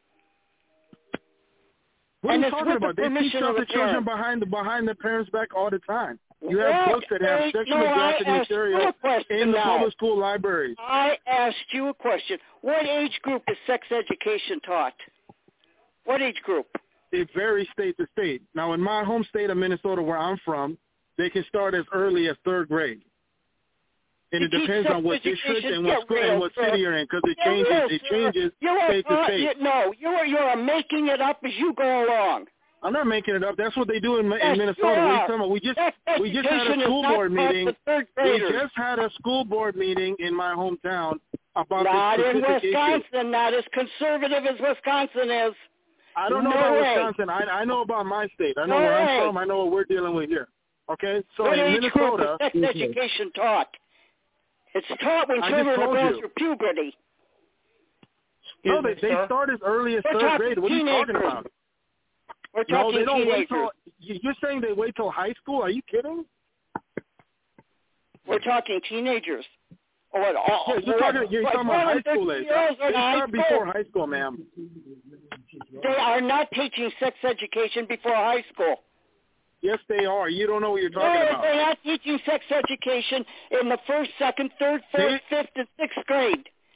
What are you talking about? They teach the children behind the parents' back all the time. You have books that have sexually graphic material in the public school libraries. I asked you a question. What age group is sex education taught? What age group? It varies state to state. Now, in my home state of Minnesota, where I'm from, they can start as early as third grade. And it depends on what district and what school and what city you're in, because it changes state to state. No, you're making it up as you go along. I'm not making it up. That's what they do in Minnesota. We just had a school board meeting. We just had a school board meeting in my hometown about not this specific in Wisconsin, not as conservative as Wisconsin is. I don't know about Wisconsin. I know about my state. I know where I'm from. I know what we're dealing with here. Okay? So what in age Minnesota... What is sex education taught? It's taught when children are going through puberty. No, they start as early as third grade. What are you talking about? We're talking they don't teenagers. wait till... You're saying they wait till high school? Are you kidding? We're talking teenagers. You're talking about high school age. They start before high school, ma'am. They are not teaching sex education before high school. Yes, they are. You don't know what you're talking about. They're not teaching sex education in the first, second, third, fourth, fifth, and sixth grade.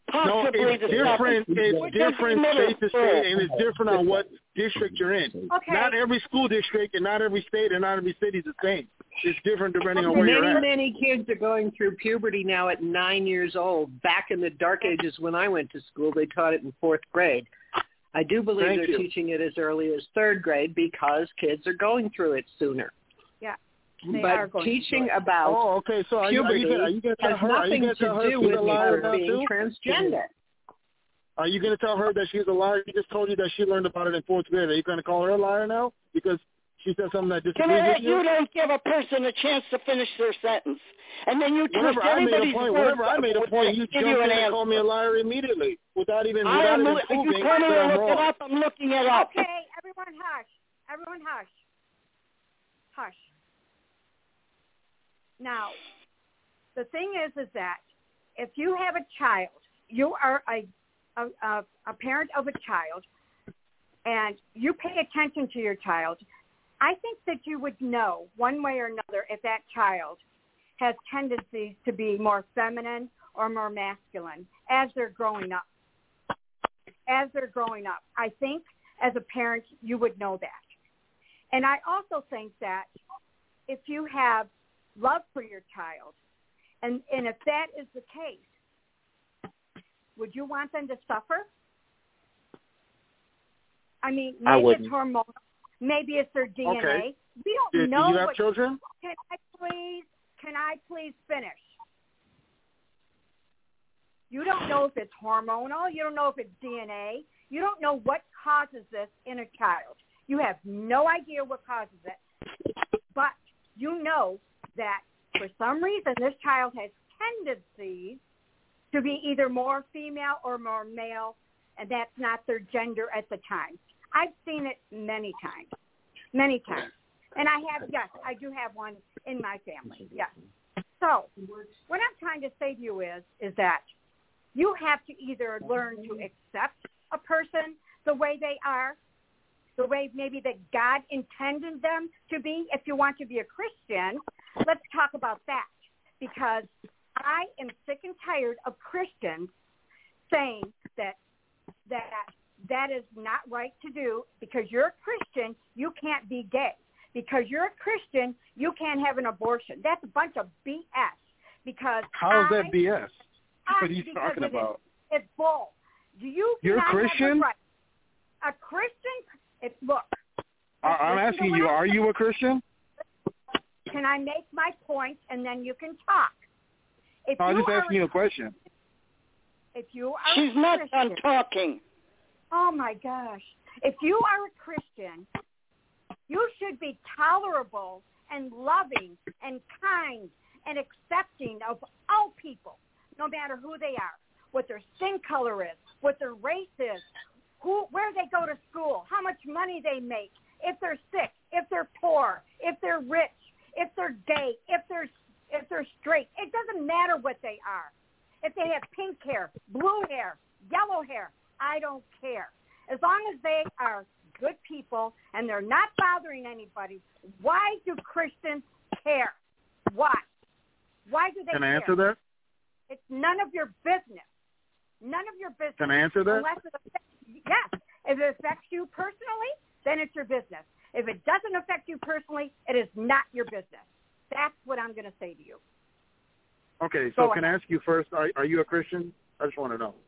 possibly it's the different. seventh. It's different state to state, and it's different on what district you're in. Okay. Not every school district and not every state and not every city is the same. It's different depending on where you're at. Many kids are going through puberty now at 9 years old. Back in the dark ages when I went to school, they taught it in 4th grade. I do believe they're teaching it as early as 3rd grade because kids are going through it sooner. Yeah. But teaching about so puberty has nothing to do with her being transgender. Are you going to tell her that she's a liar? She just told you that she learned about it in 4th grade. Are you going to call her a liar now because she said something that disagrees with you? You don't give a person a chance to finish their sentence, and then you twist everybody's words. Whenever I made a point, you jumped in and called me a liar immediately without even proving if you tell me to look it up, I'm looking it up. Okay, everyone hush. Everyone hush. Hush. Now, the thing is that if you have a child, you are a parent of a child, and you pay attention to your child, I think that you would know one way or another if that child has tendencies to be more feminine or more masculine as they're growing up. As they're growing up, I think as a parent you would know that. And I also think that if you have love for your child, and if that is the case, would you want them to suffer? I mean, maybe it's hormonal, maybe it's their DNA. Okay. We don't know. Do you have children? Can I please finish? You don't know if it's hormonal. You don't know if it's DNA. You don't know what causes this in a child. You have no idea what causes it. But you know that for some reason this child has tendencies to be either more female or more male, and that's not their gender at the time. I've seen it many times. And I do have one in my family, yes. So what I'm trying to say to you is that you have to either learn to accept a person the way they are, the way maybe that God intended them to be. If you want to be a Christian, let's talk about that, because I am sick and tired of Christians saying that is not right to do. Because you're a Christian, you can't be gay. Because you're a Christian, you can't have an abortion. That's a bunch of BS. Because how is that BS? What are you talking about? It's bull. You're a Christian? Right. A Christian? Look. I'm asking you, are you a Christian? Can I make my point and then you can talk? I'm just asking you a question. If you are She's not done talking. Oh, my gosh. If you are a Christian, you should be tolerable and loving and kind and accepting of all people, no matter who they are, what their skin color is, what their race is, where they go to school, how much money they make, if they're sick, if they're poor, if they're rich, if they're gay, if they're straight. It doesn't matter what they are. If they have pink hair, blue hair, yellow hair, I don't care. As long as they are good people and they're not bothering anybody, why do Christians care? Why? Why do they care? Can I answer that? It's none of your business. None of your business. Can I answer that? Yes. If it affects you personally, then it's your business. If it doesn't affect you personally, it is not your business. That's what I'm going to say to you. Okay, so can I ask you first, are you a Christian? I just want to know.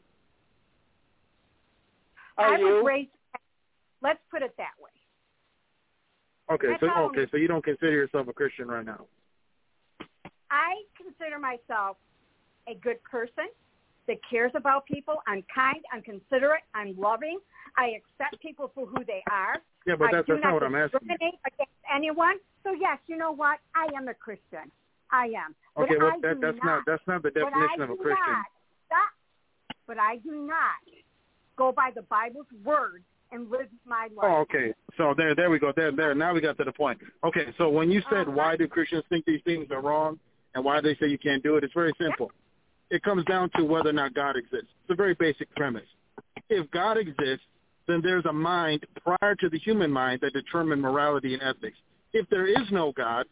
I was raised, let's put it that way. Okay, so you don't consider yourself a Christian right now? I consider myself a good person that cares about people. I'm kind, I'm considerate, I'm loving. I accept people for who they are. Yeah, but that's not what I'm asking. I do not discriminate against anyone. So yes, you know what? I am a Christian. I am. Okay, well that's not the definition of a Christian. But I do not go by the Bible's word and live my life. Oh, okay. So there we go. There. Now we got to the point. Okay, so when you said why do Christians think these things are wrong and why they say you can't do it, it's very simple. It comes down to whether or not God exists. It's a very basic premise. If God exists, then there's a mind prior to the human mind that determines morality and ethics. If there is no God,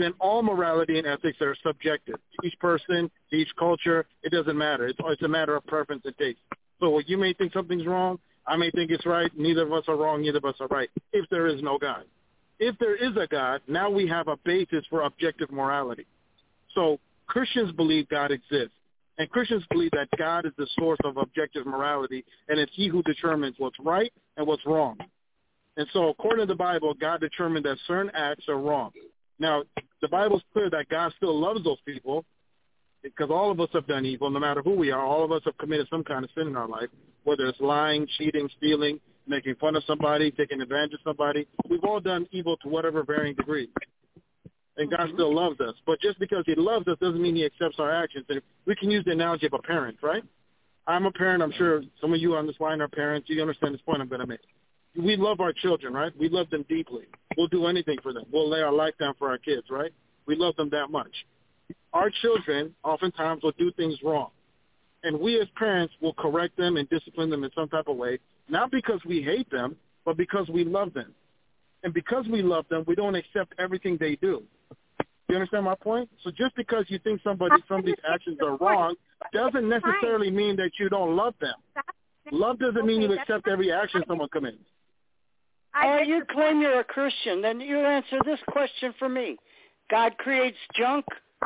then all morality and ethics are subjective. Each person, each culture, it doesn't matter. It's a matter of preference and taste. So you may think something's wrong, I may think it's right. Neither of us are wrong, neither of us are right, if there is no God. If there is a God, now we have a basis for objective morality. So Christians believe God exists, and Christians believe that God is the source of objective morality, and it's he who determines what's right and what's wrong. And so according to the Bible, God determined that certain acts are wrong. Now, the Bible's clear that God still loves those people because all of us have done evil, no matter who we are. All of us have committed some kind of sin in our life, whether it's lying, cheating, stealing, making fun of somebody, taking advantage of somebody. We've all done evil to whatever varying degree. And God still loves us. But just because he loves us doesn't mean he accepts our actions. And we can use the analogy of a parent, right? I'm a parent. I'm sure some of you on this line are parents. You understand this point I'm going to make. We love our children, right? We love them deeply. We'll do anything for them. We'll lay our life down for our kids, right? We love them that much. Our children oftentimes will do things wrong. And we as parents will correct them and discipline them in some type of way, not because we hate them, but because we love them. And because we love them, we don't accept everything they do. You understand my point? So just because you think some of these actions are wrong doesn't necessarily mean that you don't love them. Love doesn't mean you accept every action someone commits. You claim you're a Christian, then you answer this question for me. God creates junk?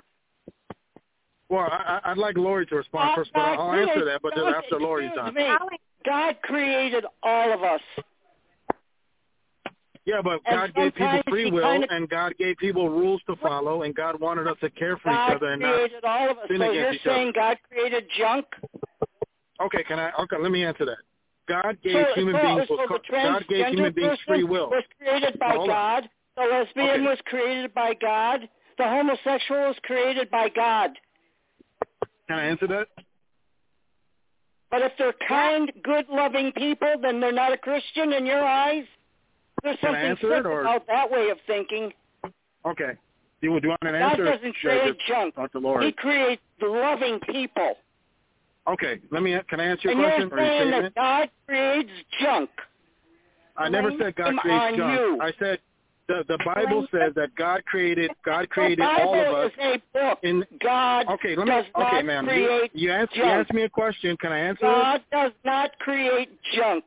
Well, I'd like Lori to respond first, but I'll answer that, but then after Lori's done. God created all of us. Yeah, but God gave people free will, and God gave people rules to follow, and God wanted us to care for each other and not sin against each other. God created all of us, so you're saying God created junk? Okay, let me answer that. God gave human beings free will. Was created by God. The lesbian was created by God. The homosexual was created by God. Can I answer that? But if they're kind, good, loving people, then they're not a Christian in your eyes? There's something sick about that way of thinking. Okay. Do you want an answer? God doesn't create junk. He creates loving people. Okay, can I answer your question? And you're saying that God creates junk. I never said God creates junk. I said the Bible says that God created all of us. Is a book. God does not create you asked me a question. Can I answer it? God does not create junk.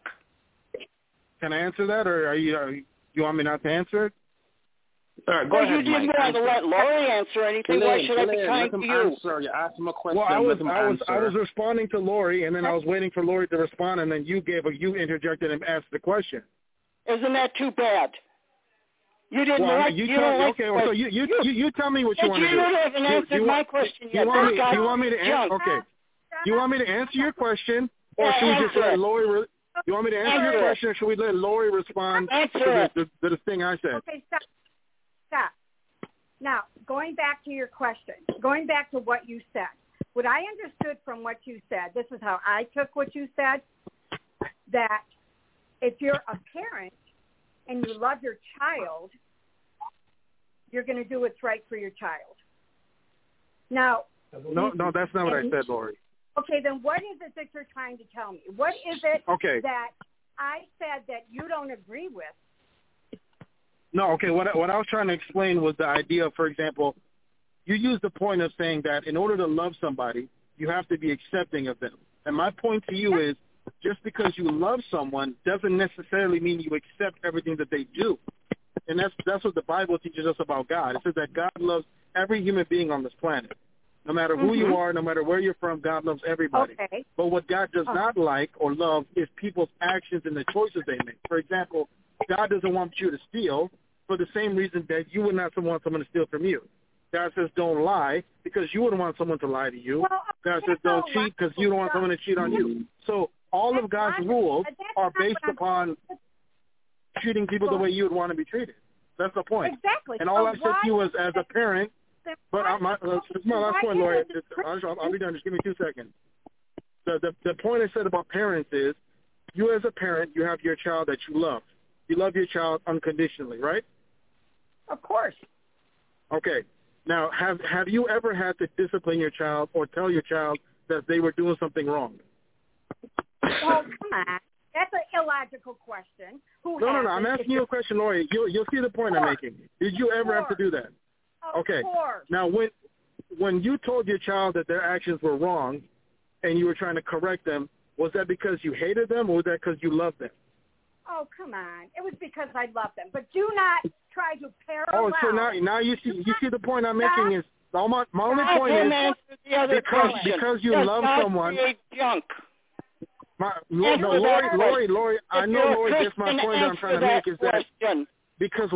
Can I answer that, or you want me not to answer it? All right, go ahead, you didn't want to let Lori answer anything. Why should I be kind to you? Answer. You asked him a question. Well, I was responding to Lori, and then I was waiting for Lori to respond, and then you interjected and asked the question. Isn't that too bad? You didn't like. So you tell me what you want to do. You haven't answered my question yet. You want me to answer? Okay. You want me to answer your question, or should we just let Lori? You want me to answer your question, or should we let Lori respond to the thing I said? Okay, stop. Now, going back to your question, going back to what you said, what I understood from what you said, this is how I took what you said, that if you're a parent and you love your child, you're going to do what's right for your child. Now, no, that's not what I said, Lori. Okay, then what is it that you're trying to tell me? What is it that I said that you don't agree with? No, okay, what I was trying to explain was the idea of, for example, you used the point of saying that in order to love somebody, you have to be accepting of them. And my point to you is just because you love someone doesn't necessarily mean you accept everything that they do. And that's what the Bible teaches us about God. It says that God loves every human being on this planet. No matter who you are, no matter where you're from, God loves everybody. Okay. But what God does not like or love is people's actions and the choices they make. For example, God doesn't want you to steal for the same reason that you would not want someone to steal from you. God says don't lie because you wouldn't want someone to lie to you. God says don't cheat because you don't want someone to cheat on you. So all of God's rules are based upon treating people the way you would want to be treated. That's the point. Exactly. And all I said to you was, as a parent, this is my last point, Lori. I'll be done. Just give me 2 seconds. The point I said about parents is, you as a parent, you have your child that you love. You love your child unconditionally, right? Of course. Okay. Now, have you ever had to discipline your child or tell your child that they were doing something wrong? Oh, come on. That's an illogical question. No. I'm asking you a question, Lori. You'll see the point I'm making. Did you ever have to do that? Okay. Of course. Now, when you told your child that their actions were wrong and you were trying to correct them, was that because you hated them or was that because you loved them? Oh, come on. It was because I loved them. But do not try to parallel. Oh, so now you see the point I'm making is my only point is because you love someone. Junk. Lori, I know Lori gets my point that I'm trying to make is that because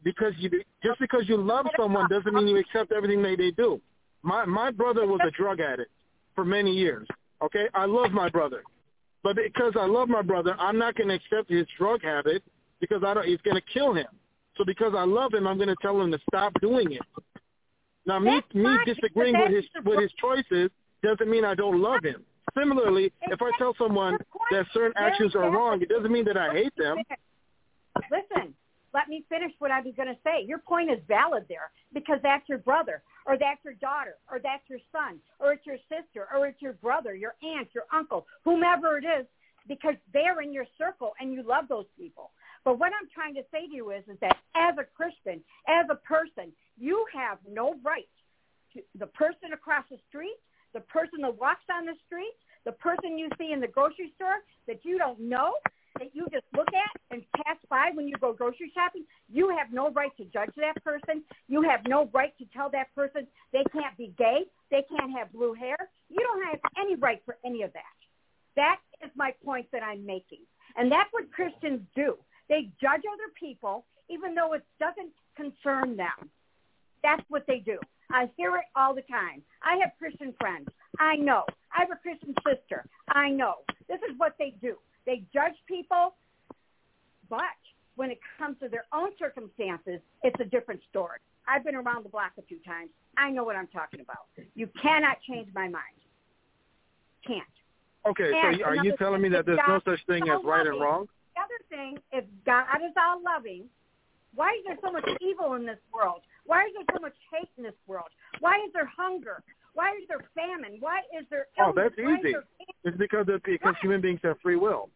you love someone doesn't mean you accept everything they do. My brother was a drug addict for many years. Okay, I love my brother, but because I love my brother, I'm not going to accept his drug habit because it's going to kill him. So because I love him, I'm going to tell him to stop doing it. Now, me disagreeing with his choices doesn't mean I don't love him. Similarly, if I tell someone that certain actions are wrong, it doesn't mean that I hate them. Listen, let me finish what I was going to say. Your point is valid there because that's your brother or that's your daughter or that's your son or it's your sister or it's your brother, your aunt, your uncle, whomever it is, because they're in your circle and you love those people. But what I'm trying to say to you is that as a Christian, as a person, you have no right to the person across the street, the person that walks on the street, the person you see in the grocery store that you don't know, that you just look at and pass by when you go grocery shopping. You have no right to judge that person. You have no right to tell that person they can't be gay, they can't have blue hair. You don't have any right for any of that. That is my point that I'm making. And that's what Christians do. They judge other people even though it doesn't concern them. That's what they do. I hear it all the time. I have Christian friends. I know. I have a Christian sister. I know. This is what they do. They judge people, but when it comes to their own circumstances, it's a different story. I've been around the block a few times. I know what I'm talking about. You cannot change my mind. Can't. Okay, so are you telling me that there's no such thing as right and wrong? The other thing, if God is all loving, why is there so much evil in this world? Why is there so much hate in this world? Why is there hunger? Why is there famine? Why is there illness? Oh, that's easy. It's because human beings have free will.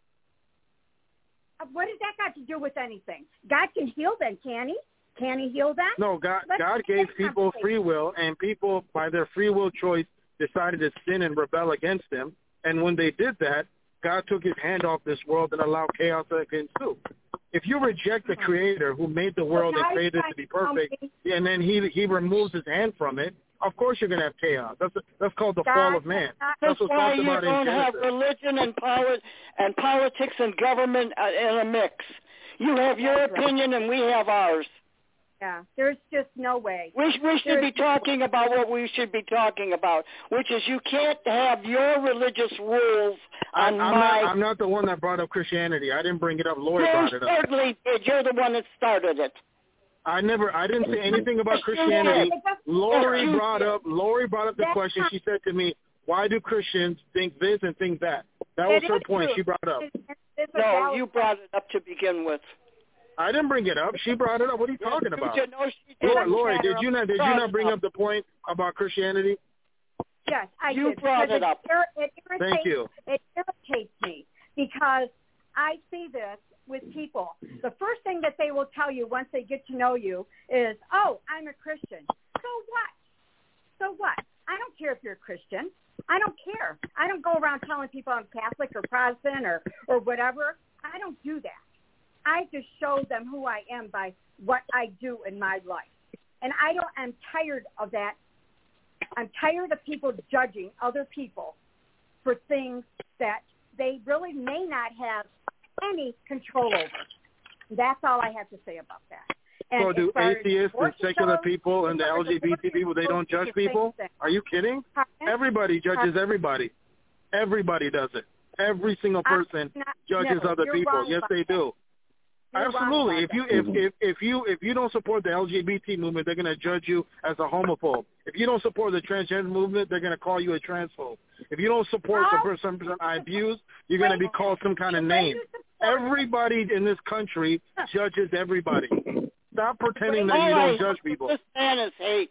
What has that got to do with anything? God can heal them, can he? Can he heal them? No, God gave people free will, and people, by their free will choice, decided to sin and rebel against him. And when they did that, God took his hand off this world and allowed chaos to ensue. If you reject the Creator who made the world and created it to be perfect, and then he removes his hand from it, of course you're going to have chaos. That's called the fall of man. That's why you don't have religion and politics and government in a mix. You have your opinion and we have ours. Yeah, there's just no way. We should be talking about what we should be talking about, which is you can't have your religious rules on I'm not the one that brought up Christianity. I didn't bring it up. Lori brought it up. You certainly did. You're the one that started it. I didn't say anything about Christianity. Lori brought up the question. She said to me, why do Christians think this and think that? That was her point. She brought up. No, you brought it up to begin with. I didn't bring it up. She brought it up. What are you talking about? No, she didn't. Lori, did you not bring up the point about Christianity? Yes, I did. You brought it up. Thank you. It irritates me because I see this with people. The first thing that they will tell you once they get to know you is, oh, I'm a Christian. So what? So what? I don't care if you're a Christian. I don't care. I don't go around telling people I'm Catholic or Protestant or whatever. I don't do that. I just show them who I am by what I do in my life. And I'm tired of that. I'm tired of people judging other people for things that they really may not have any control over. That's all I have to say about that. And so do atheists and secular people and the LGBT people, they don't judge people? Are you kidding? Everybody judges everybody. Everybody does it. Every single person judges other people. Yes, they do. Absolutely. If you don't support the LGBT movement, they're going to judge you as a homophobe. If you don't support the transgender movement, they're going to call you a transphobe. If you don't support some person I abuse, you're going to be called some kind of name. Everybody in this country judges everybody. Stop pretending that you don't judge people. This man is hate.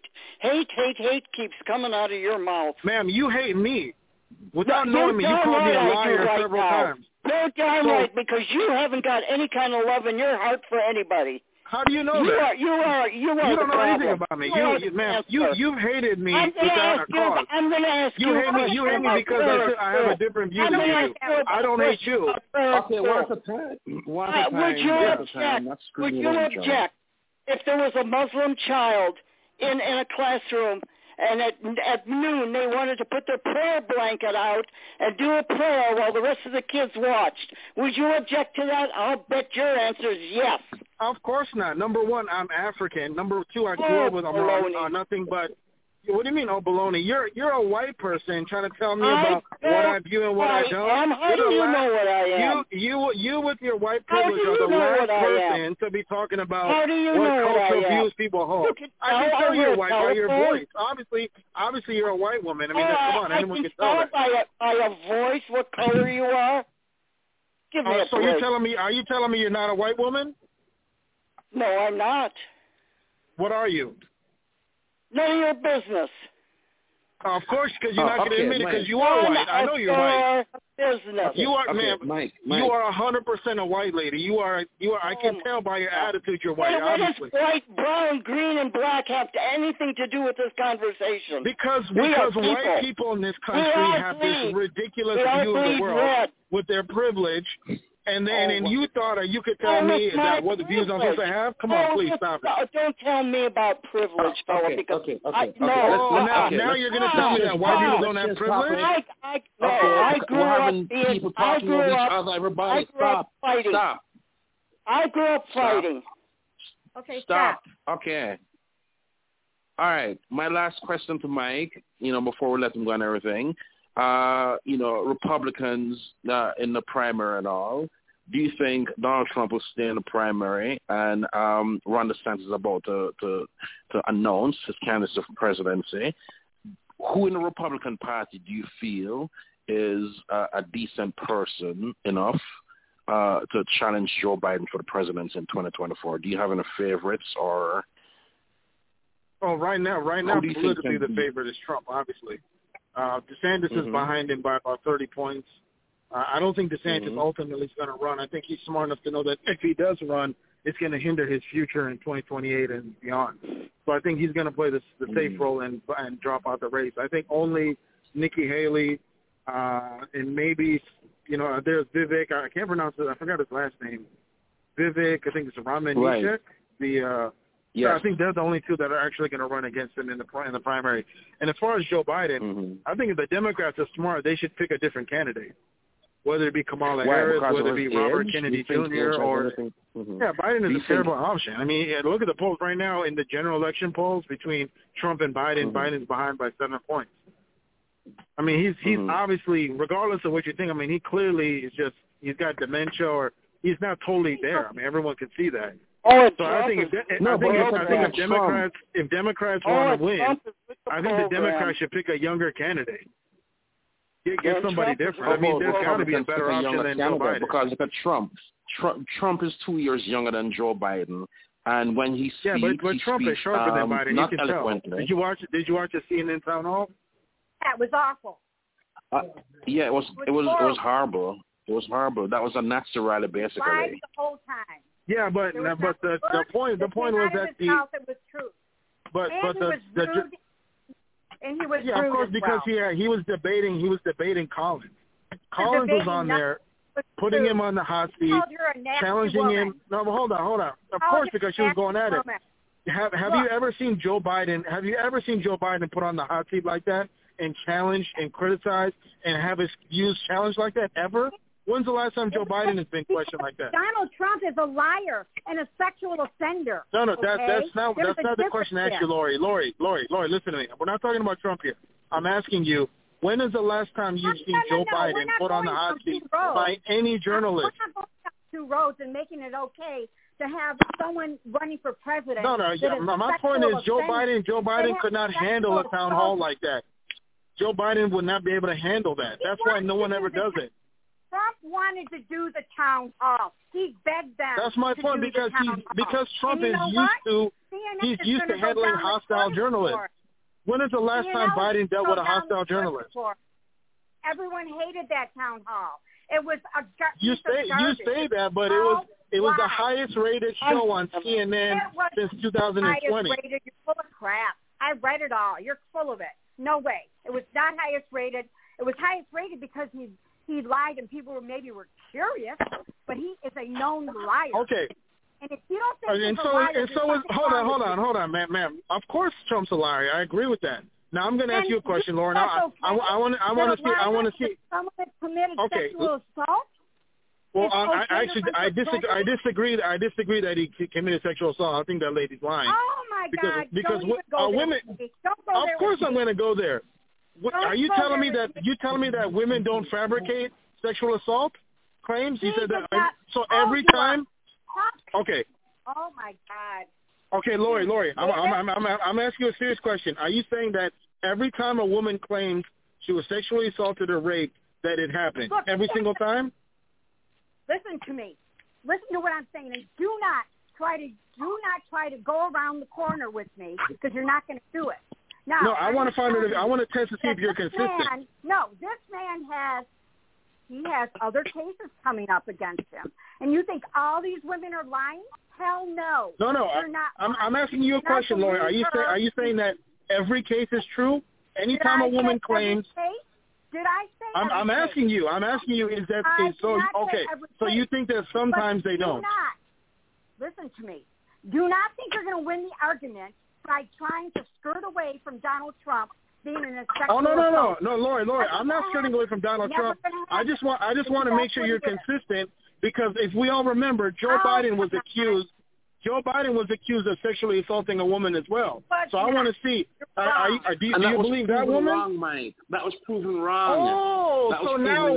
Hate keeps coming out of your mouth. Ma'am, you hate me. Without knowing me, you called me a liar several times. You're darn right, because you haven't got any kind of love in your heart for anybody. How do you know that? You don't know anything about me. You've hated me without a cause. I'm going to ask you. You hate me because I have a different view than you. I don't hate you. Okay, one at a time. Would you object if there was a Muslim child in a classroom and at noon they wanted to put their prayer blanket out and do a prayer while the rest of the kids watched? Would you object to that? I'll bet your answer is yes. Of course not. Number one, I'm African. Number two, I grew up with nothing but. What do you mean, oh, baloney? You're a white person trying to tell me about what I view and what I don't. How do you know what I am? You with your white privilege are the last person to be talking about what cultural views people hold. I can tell you're white by your voice. Obviously, you're a white woman. I mean, come on, anyone can tell that. By a voice, what color you are? Give me a so break. Are you telling me you're not a white woman? No, I'm not. What are you? None of your business. Of course, because you're not going to admit it because you are white. I know you're white. Business. You are, ma'am. Mike. You are 100% a white lady. You are. I can tell by your attitude you're white. What does obviously. white, brown, green, and black have anything to do with this conversation? Because white people in this country have this ridiculous view of the world with their privilege. And you thought you could tell me that what the views I'm supposed to have? Come on, please stop it. Don't tell me about privilege, fella. Now you're going to tell me that white people don't have privilege? I grew up fighting. Stop. I grew up fighting. Okay, stop. Okay. All right. My last question to Mike, before we let him go and everything. Republicans in the primary and all. Do you think Donald Trump will stay in the primary and Ron DeSantis is about to announce his candidacy for presidency? Who in the Republican Party do you feel is a decent person enough to challenge Joe Biden for the presidency in 2024? Do you have any favorites or? Oh, right now, politically the favorite is Trump, obviously. DeSantis is behind him by about 30 points. I don't think DeSantis ultimately is going to run. I think he's smart enough to know that if he does run, it's going to hinder his future in 2028 and beyond. So I think he's going to play the safe role and drop out the race. I think only Nikki Haley and maybe, there's Vivek. I can't pronounce it. I forgot his last name. Vivek, I think it's Ramanishek. Yes. So I think they're the only two that are actually going to run against him in the primary. And as far as Joe Biden, I think if the Democrats are smart, they should pick a different candidate, whether it be Kamala Harris, whether it be Robert Kennedy Jr. or Biden is a terrible option. I mean, look at the polls right now in the general election polls between Trump and Biden. Biden's behind by 7 points. I mean, he's obviously, regardless of what you think, I mean, he clearly is he's got dementia or he's not totally there. I mean, everyone can see that. So I think if Democrats want to win, I think the Democrats should pick a younger candidate. Get somebody different. I mean, there's got to be a better option than Joe Biden. Because look at Trump. Trump is 2 years younger than Joe Biden, and when he speaks, but Trump is sharper than Biden. Not you can eloquently. Tell. Did you watch the CNN town hall? That was awful. Yeah, it was horrible. It was horrible. That was a Nazi rally, basically. Lied the whole time. Yeah, but the point was that it was true. And he was rude of course, because he was debating Collins. Collins was on there, putting him on the hot seat, challenging him. No, but hold on. Of course, because she was going at it. Have you ever seen Joe Biden? Have you ever seen Joe Biden put on the hot seat like that and challenge and criticize and have his views challenged like that ever? When's the last time Joe Biden has been questioned like that? Donald Trump is a liar and a sexual offender. No, that's not the question I asked you, Lori, listen to me. We're not talking about Trump here. I'm asking you, when is the last time you've seen Joe Biden put on the hot seat by any journalist? We're not going down 2 roads and making it okay to have someone running for president. No. My point is Joe Biden could not handle a town hall like that. Joe Biden would not be able to handle that. That's why no one ever does it. Trump wanted to do the town hall. He begged them. That's my point because Trump is used to handling hostile journalists. When is the last time Biden dealt with a hostile journalist? Everyone hated that town hall. It was a you say that, but it It was the highest rated show on CNN since 2020. Highest rated. You're full of crap. I read it all. You're full of it. No way. It was not highest rated. It was highest rated because he lied and people were curious, but he is a known liar. Okay. And if you don't think and he's a liar, hold on, ma'am. Of course, Trump's a liar. I agree with that. Now I'm going to ask you a question, Lauren. I want to see. Someone that committed sexual assault. Well, I disagree that he committed sexual assault. I think that lady's lying. Oh my God! Because don't even go women. Of course, I'm going to go there. Are you telling me that women don't fabricate sexual assault claims? You said that. So every time. Okay. Oh my God. Okay, Lori, I'm asking you a serious question. Are you saying that every time a woman claims she was sexually assaulted or raped, that it happened every single time? Listen to me. Listen to what I'm saying, and do not try to go around the corner with me because you're not going to do it. Now, no, I want to find out. I want to test to see if you're consistent. This man has other cases coming up against him, and you think all these women are lying? Hell no. No, they're not. I'm asking you a question, Lori. Are you saying that every case is true? Anytime a woman claims. Did I say? I'm asking you. Is that so? Okay. So you think that sometimes they don't? Listen to me. Do not think you're going to win the argument by trying to skirt away from Donald Trump being in a sexual assault. No, Lori. I'm not skirting away from Donald Trump. I just want to make sure you're consistent because if we all remember, Joe Biden was accused of sexually assaulting a woman as well. So I want to see, do you believe that woman? Wrong, Mike. That was proven wrong. Oh, so now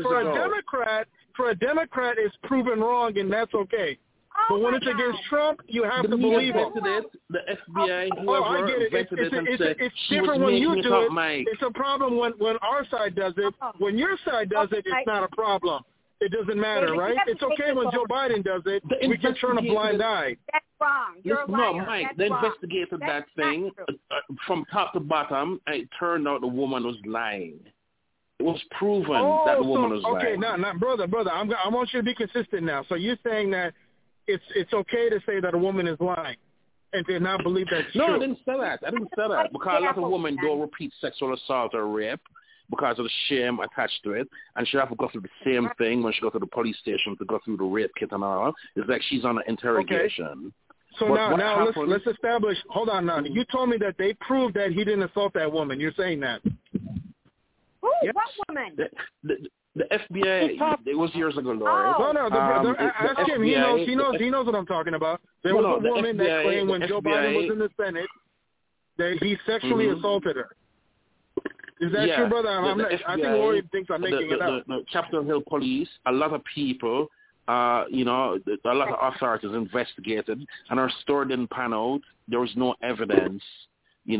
for a Democrat, it's proven wrong, and that's okay. But when it's against Trump, you have to believe it. The FBI, I get it. It's different when you do it. It's a problem when our side does it. When your side does it, it's not a problem. It doesn't matter, right? It's okay when Joe Biden does it. We can turn a blind eye. That's wrong. You're a liar. No, Mike, they investigated that thing from top to bottom, and it turned out the woman was lying. It was proven that the woman was lying. Okay, now, brother, I want you to be consistent now. So you're saying that it's okay to say that a woman is lying and to not believe that's true. No, I didn't say that. Because a lot of women don't repeat sexual assault or rape because of the shame attached to it, and she have to go through the same thing when she goes to the police station to go through the rape kit and all. It's like she's on an interrogation. Okay. So now let's establish. Hold on now. You told me that they proved that he didn't assault that woman. You're saying that? Who? Yes. What woman? The FBI. It was years ago, Lori. Ask him. FBI, he knows what I'm talking about. There was a woman that claimed when Joe Biden was in the Senate that he sexually assaulted her. Is that true, brother? FBI, I think Lori thinks I'm making it up. The Capitol Hill Police, a lot of people, a lot of authorities investigated and our story didn't pan out. There was no evidence, and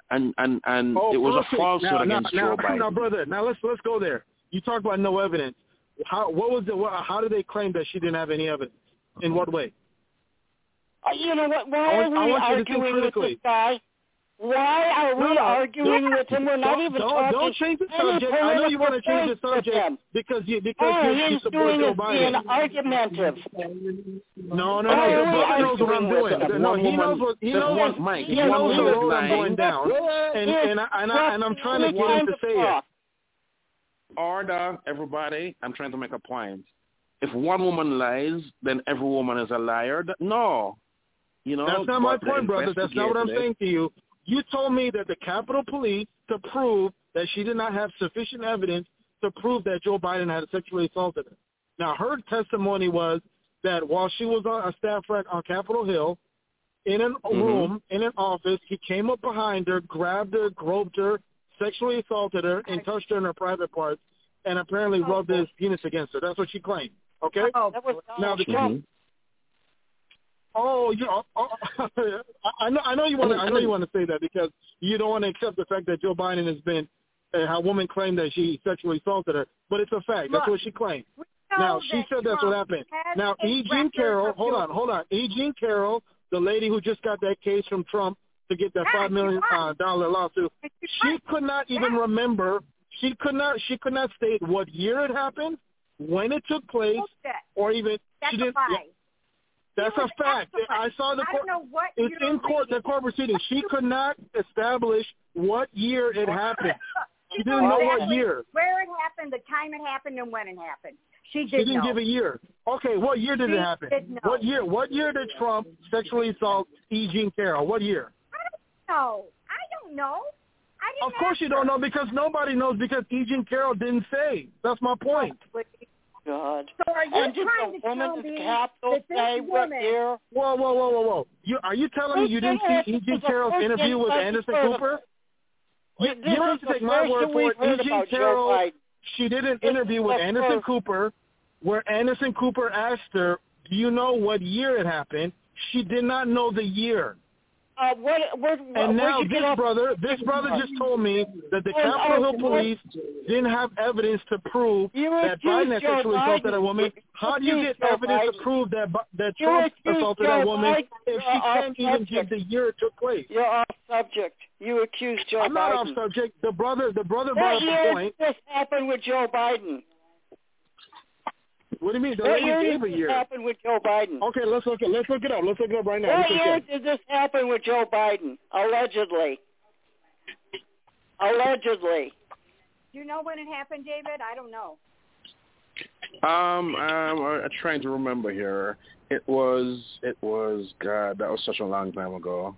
it was a falsehood against Joe Biden. Now, brother, let's go there. You talk about no evidence. How do they claim that she didn't have any evidence? In what way? You know what? Why are we arguing with this guy? Why are we arguing with him? We're not even talking. Don't change the subject. I know you want to change the subject because you support Joe Biden. He's being argumentative. No. Joe Biden knows what I'm doing. No, he knows what I'm going down, and I'm trying to get him to say it. Order, everybody. I'm trying to make a point. If one woman lies, then every woman is a liar. No. That's not my point, brother. That's not what I'm saying to you. You told me that the Capitol Police, to prove that she did not have sufficient evidence to prove that Joe Biden had sexually assaulted her. Now, her testimony was that while she was on a staff on Capitol Hill, in a room, in an office, he came up behind her, grabbed her, groped her, sexually assaulted her, and touched her in her private parts, and apparently rubbed his penis against her. That's what she claimed. Okay? That was now the I know you want to say that because you don't want to accept the fact that Joe Biden has been a woman claimed that she sexually assaulted her, but it's a fact. That's what she claimed. Now she said that's what happened. Now E. Jean Carroll, hold on. E. Jean Carroll, the lady who just got that case from Trump to get that $5 million lawsuit, she could not even remember. She could not state what year it happened, when it took place, or even she didn't. That's a fact. I saw the I don't know what it's in court. The court proceeding. She could not establish what year it happened. She didn't know what year. Where it happened, the time it happened, and when it happened. She didn't give a year. Okay, what year did it happen? What year? What year did Trump sexually assault E. Jean Carroll? What year? I don't know. Of course you don't know because nobody knows because E. Jean Carroll didn't say. That's my point. God. So are you trying to tell me that this woman... Whoa. Are you telling me you didn't see E. Jean Carroll's interview with Anderson Cooper? You don't have to take my word for it. E. Jean Carroll, she did an interview with Anderson Cooper where Anderson Cooper asked her, do you know what year it happened? She did not know the year. And now this brother just told me that the Capitol Hill police didn't have evidence to prove that Biden had sexually assaulted a woman. How do you get evidence to prove that Trump assaulted a woman if she can't even give the year it took place? You're off subject. You accused Joe Biden. I'm not off subject. The brother brought up the point. What happened with Joe Biden? What do you mean? The lady gave a year. What happened with Joe Biden? Okay, let's look it up. Let's look it up right now. What year did this happen with Joe Biden? Allegedly. Do you know when it happened, David? I don't know. I'm trying to remember here. It was. God, that was such a long time ago.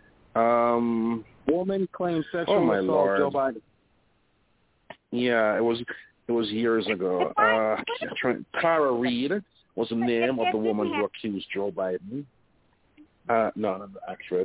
Woman claims sexual assault Joe Biden. Yeah, it was years ago. Clara Reed was the name of the woman who accused Joe Biden. No, not the actress.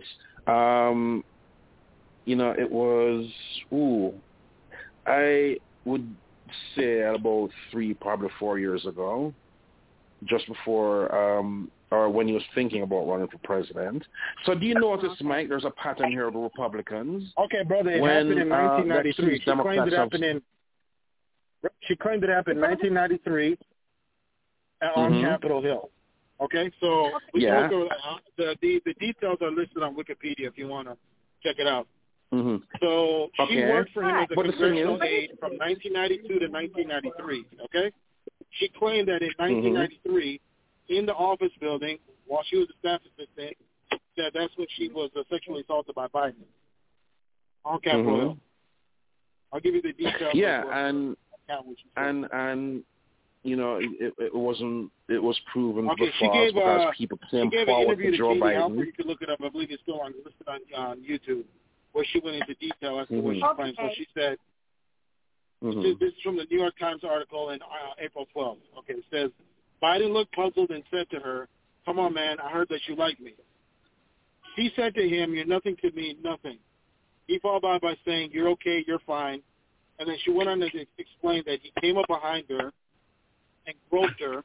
It was. I would say about 3, probably 4 years ago, just before, or when he was thinking about running for president. So do you notice, Mike, there's a pattern here of the Republicans? Okay, brother, it happened in 1993. She claimed it happened in 1993 on Capitol Hill. Okay, so we can look over, the details are listed on Wikipedia if you want to check it out. Mm-hmm. So she worked for him as a congressional aide from 1992 to 1993. Okay, she claimed that in 1993, in the office building, while she was a staff assistant, that's when she was sexually assaulted by Biden on Capitol Hill. I'll give you the details. Yeah, and it was proven okay, because people came forward to Joe Biden. You can look it up. I believe it's still listed on YouTube, where she went into detail as to what she claimed. So she said, this is from the New York Times article in April 12th. Okay, it says, Biden looked puzzled and said to her, "Come on, man, I heard that you like me." She said to him, "You're nothing to me, nothing." He followed by saying, "You're okay, you're fine." And then she went on to explain that he came up behind her and groped her,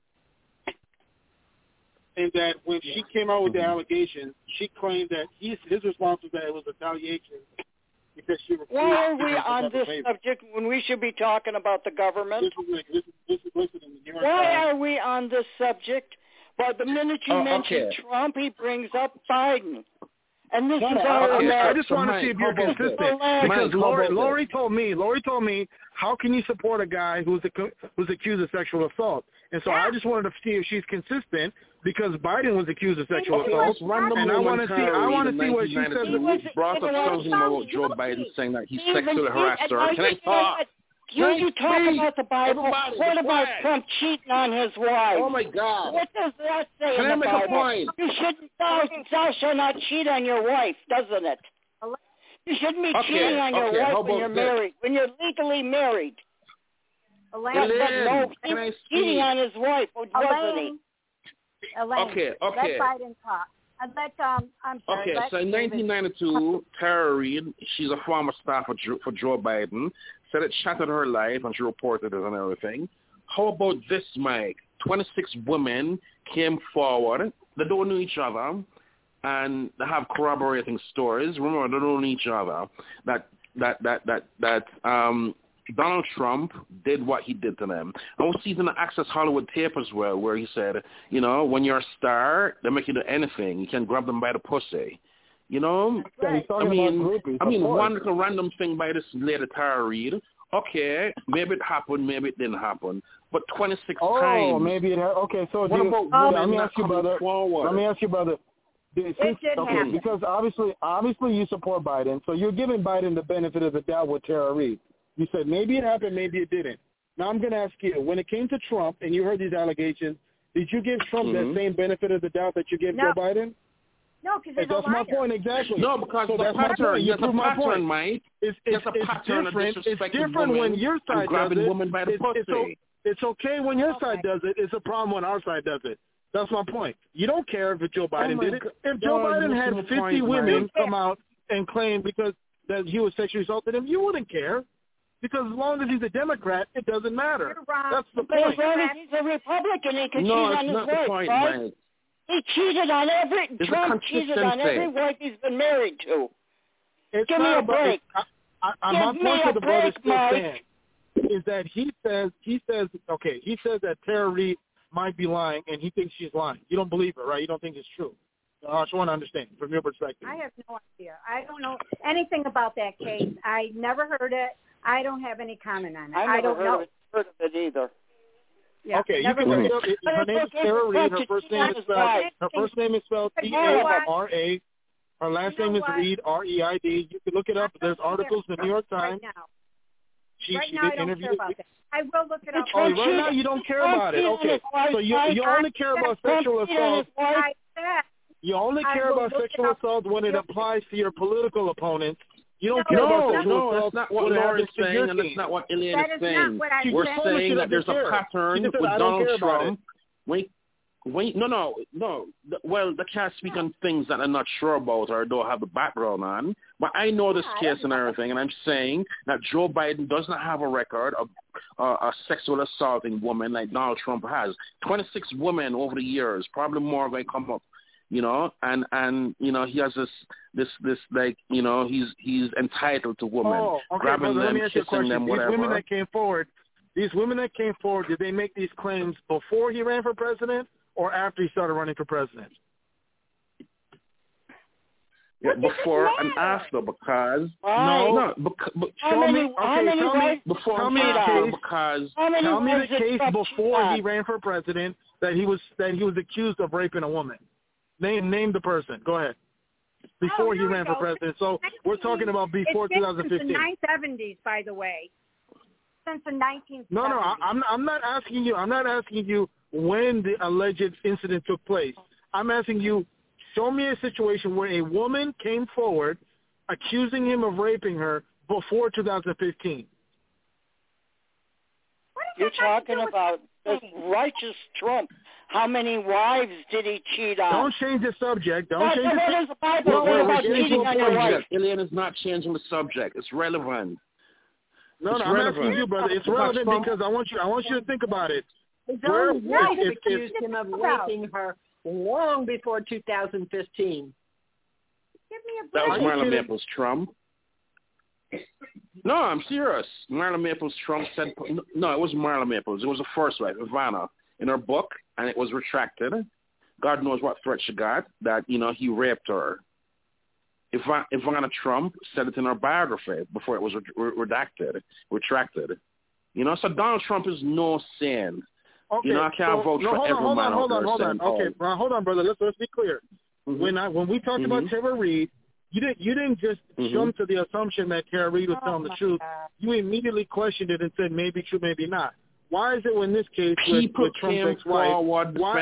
and that when she came out with the allegations, she claimed that his response was that it was retaliation because she refused. Why are we on this subject when we should be talking about the government? This is listed in the New York Times. Why are we on this subject? But the minute you mention Trump, he brings up Biden. And this is our I just want to see if you're consistent. Because Lori told me, how can you support a guy who's accused of sexual assault? And so I just wanted to see if she's consistent because Biden was accused of sexual assault. And I want to see what she says. He brought up something about Joe Biden saying that he sexually harassed her. Can I talk? You talk about the Bible. What about Trump cheating on his wife? Oh, my God. What does that say in the Bible? Can I make a point? You shouldn't, thou shalt not cheat on your wife, doesn't it? You shouldn't be cheating on your wife when you're married, when you're legally married. Elaine, he was cheating on his wife, wasn't he? Elaine, okay. Let Biden talk. I'm sorry. Okay, so in 1992, Tara Reid, she's a former staff for Joe Biden, said it shattered her life, and she reported it and everything. How about this, Mike? 26 women came forward. They don't know each other, and they have corroborating stories. Remember, they don't know each other. That Donald Trump did what he did to them. I was seeing the Access Hollywood tape as well, where he said, when you're a star, they make you do anything. You can grab them by the pussy. Right. I mean, one little random thing by this lady Tara Reid okay, maybe it happened, maybe it didn't happen, but 26 times. Oh, maybe it okay. So what about let me ask you, brother. Forward? Let me ask you, brother. Happen. Because obviously you support Biden, so you're giving Biden the benefit of the doubt with Tara Reade. You said maybe it happened, maybe it didn't. Now I'm going to ask you, when it came to Trump and you heard these allegations, did you give Trump that same benefit of the doubt that you gave Joe Biden? No, because that's my point exactly. No, because so the that's pattern, you prove my point. Mike. It's different when your side does it. Women by the pussy. It's okay when your side does it. It's a problem when our side does it. That's my point. You don't care if Joe Biden did it. If Joe Biden had 50 women come out and claim because that he was sexually assaulted him, you wouldn't care. Because as long as he's a Democrat, it doesn't matter. That's the point. As long as he's a Republican, he can cheat on his wife, point, right? Mike. He cheated on Trump cheated on every wife he's been married to. Give me a break. My point to the brother still stands is that he says that Tara Reade might be lying, and he thinks she's lying. You don't believe her, right? You don't think it's true. I just want to understand from your perspective. I have no idea. I don't know anything about that case. I never heard it. I don't have any comment on it. I don't know. Heard of it either. Yeah, okay, you can look it up. Her name is Tara Reade. Her first name is spelled T-A-R-A. Her last name is Reade, R-E-I-D. You can look it up. There's articles in the New York Times. She did interviews. I will look it up. Oh, right now you don't care about it. Okay, so you only care about sexual assault. You only care about sexual assault when it applies to your political opponents. You don't care about sexual assault. That's not what Laura is saying, and that's not what Elaine is saying. We're saying that there's a pattern with Donald Trump. No. Well, they can't speak on things that I'm not sure about or don't have the background on. But I know this case and everything, and I'm saying that Joe Biden does not have a record of a sexual assaulting woman like Donald Trump has. 26 women over the years, probably more going to come up. You know, and you know, he has this like, you know, he's entitled to women, grabbing them, kissing them, whatever. These women that came forward, did they make these claims before he ran for president or after he started running for president? Yeah, before and after, because tell me the case before he ran for president that he was accused of raping a woman. Name the person. Go ahead. Before he ran for president. So we're talking about before 2015. Since the 1970s, by the way. Since the 1970s. No, I'm not asking you. I'm not asking you when the alleged incident took place. I'm asking you, show me a situation where a woman came forward accusing him of raping her before 2015. You're talking about this righteous Trump. How many wives did he cheat on? Don't change the subject. What does the Bible say about cheating on your wife? Elaine is not changing the subject. It's relevant. No, I'm asking you, brother. It's relevant because I want you to think about it. His own wife accused him of raping her long before 2015. Give me a break. That was Marla Maples Trump. No, I'm serious. Marla Maples Trump said, no, it wasn't Marla Maples. It was the first wife, Ivana, in her book, and it was retracted. God knows what threat she got, that, you know, he raped her. Ivana Trump said it in her biography before it was retracted. You know, so Donald Trump is no sin. Okay, you know, I can't vote for every man out there. Okay, hold on, brother. Let's be clear. Mm-hmm. When we talked about Tara Reade, you didn't just jump to the assumption that Tara Reade was telling the truth. You immediately questioned it and said maybe true, maybe not. Why is it in this case with Trump's ex-wife? Why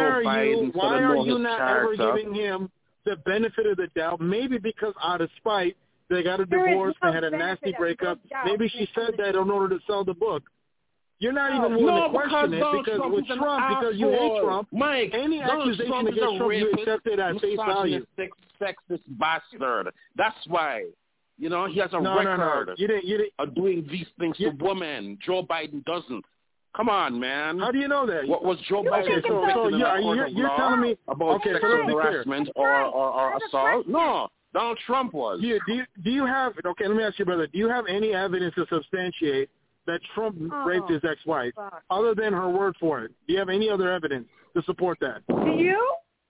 are you not ever giving him the benefit of the doubt? Maybe because out of spite, they got a divorce, they had a nasty breakup. Maybe she said that in order to sell the book. You're not even willing to question it because with Trump, because you hate Trump, Mike, any accusation against Trump, you accept it at face value. Sexist bastard. That's why. You know, he has a record of doing these things to women. Joe Biden doesn't. Come on, man. How do you know that? What was Joe Biden you're telling me about sexual harassment or assault? No, Donald Trump was. Do you have? Okay, let me ask you, brother. Do you have any evidence to substantiate that Trump raped his ex-wife, other than her word for it? Do you have any other evidence to support that? Do you?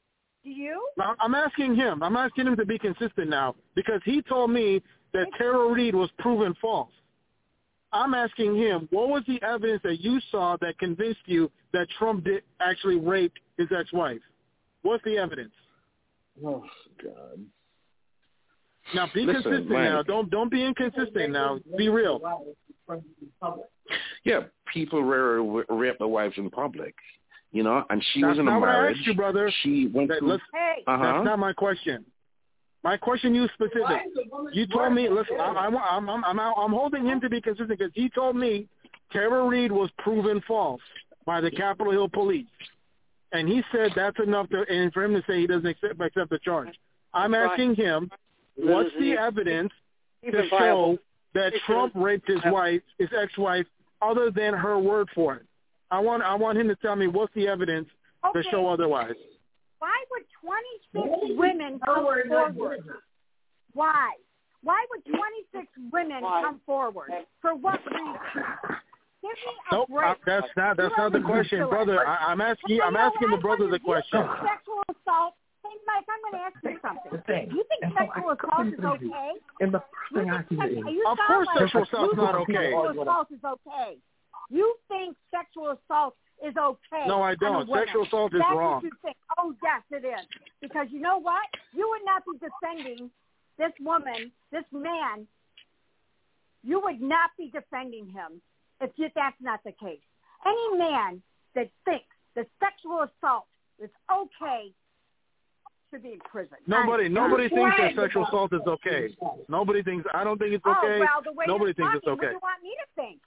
I'm asking him. I'm asking him to be consistent now because he told me that Tara Reade was proven false. I'm asking him, what was the evidence that you saw that convinced you that Trump did actually rape his ex-wife? What's the evidence? Oh, God. Now, be consistent now. Don't be inconsistent now. Be real. Yeah, people rape their wives in public, you know, and she was in a marriage. That's not what I asked you, brother. She went through... That's not my question. My question, you specific. You told me. Listen, I'm holding him to be consistent because he told me Tara Reade was proven false by the Capitol Hill Police, and he said that's enough and for him to say he doesn't accept the charge. I'm asking him, what's the evidence to show that Trump raped his wife, his ex-wife, other than her word for it? I want him to tell me what's the evidence to show otherwise. Why would 26 women come forward? Why? Why would 26 women come forward? For what reason? Give me a break. That's not the question, brother. I'm asking the brother the question. Sexual assault. Hey, Mike, I'm going to ask you something. You think sexual assault is okay? And the first thing I see of course sexual assault is not okay. Sexual assault is okay. You think sexual assault is okay? No, I don't. Sexual assault is wrong. That's what you think. Oh, yes, it is. Because you know what? You would not be defending this woman, this man. You would not be defending him if that's not the case. Any man that thinks that sexual assault is okay should be in prison. Nobody thinks that sexual assault is okay. Nobody thinks. I don't think it's okay. Oh, well, the way nobody thinks it's okay. What do you want me to think?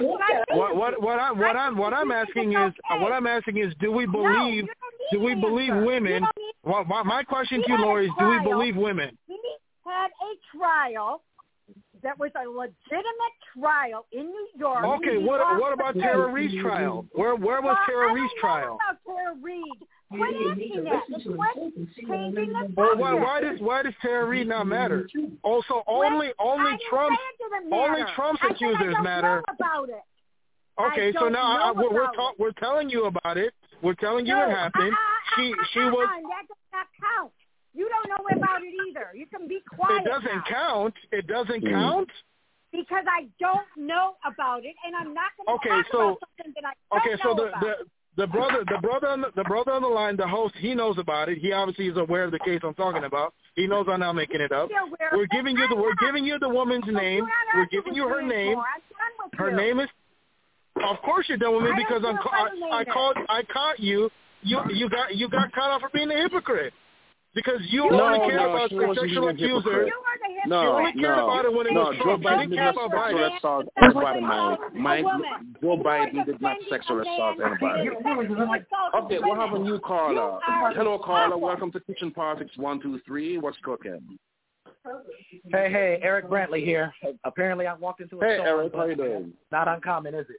What I'm asking is, do we believe women? My question to you, Lori, is, do we believe women? He had a trial that was a legitimate trial in New York. Okay, what about Tara Reade's trial? Where was Tara Reade's trial? I don't know about Tara Reade. Quit asking that. Quit changing the subject. Well, why does Tara Reade not matter? Also, only Trump's accusers matter. About it. Okay, so now we're telling you about it. We're telling you what happened. She was. That does not count. You don't know about it either. You can be quiet. It doesn't count. It doesn't count. Because I don't know about it, and I'm not going to talk about something that I don't know about. The brother on the line, the host, he knows about it. He obviously is aware of the case I'm talking about. He knows I'm not making it up. We're giving you the woman's name. We're giving you her name. Her name is. Of course you're done with me because I caught you. You got caught out for being a hypocrite. Because you only care about the sexual accuser. You only cared about it when it was Trump. Joe Biden did not sexual assault anybody, Mike. Joe Biden did not sexual assault anybody. Okay, we'll have a new caller. Hello, caller. Welcome to Kitchen Politics 123. What's cooking? Hey, Eric Brantley here. Apparently I walked into a store. Hey, Eric, how you doing? Not uncommon, is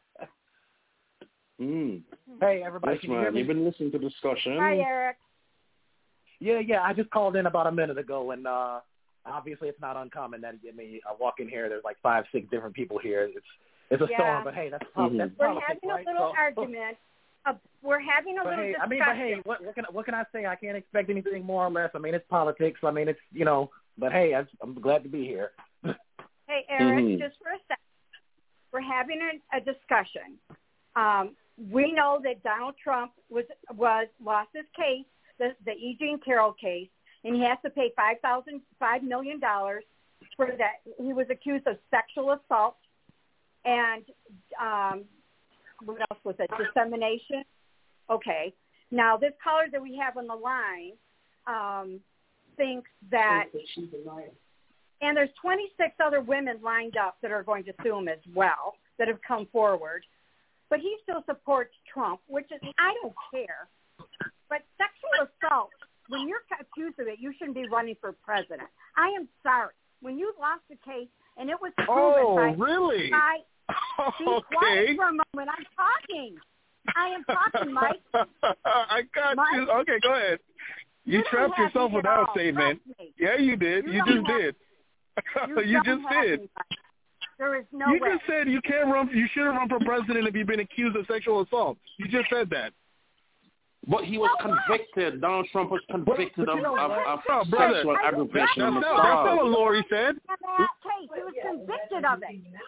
it? Hey, everybody. Yes, man. You've been listening to the discussion. Hi, Eric. Yeah. I just called in about a minute ago, and obviously it's not uncommon that I walk in here. There's like 5-6 different people here. It's a storm, but hey, that's politics. We're having a little argument. We're having a little discussion. But hey, what can I say? I can't expect anything more or less. I mean, it's politics. I mean, it's But hey, I'm glad to be here. Hey, Eric, just for a second, we're having a discussion. We know that Donald Trump lost his case. The E. Jean Carroll case, and he has to pay $5 million for that. He was accused of sexual assault and what else was it? Dissemination. Okay. Now this caller that we have on the line thinks that, and there's 26 other women lined up that are going to sue him as well that have come forward, but he still supports Trump, which is I don't care. But sexual assault, when you're accused of it, you shouldn't be running for president. I am sorry. When you lost the case and it was proven really? Be quiet for a moment. I'm talking. I am talking, Mike. I got you. Okay, go ahead. You trapped yourself with that statement. Yeah, you did. You just did. You just did. There is no way. You just said you can't run. You shouldn't run for president if you've been accused of sexual assault. You just said that. But he was convicted. Donald Trump was convicted of sexual aggravation. That's not what Lori said. In that case, he was convicted of it.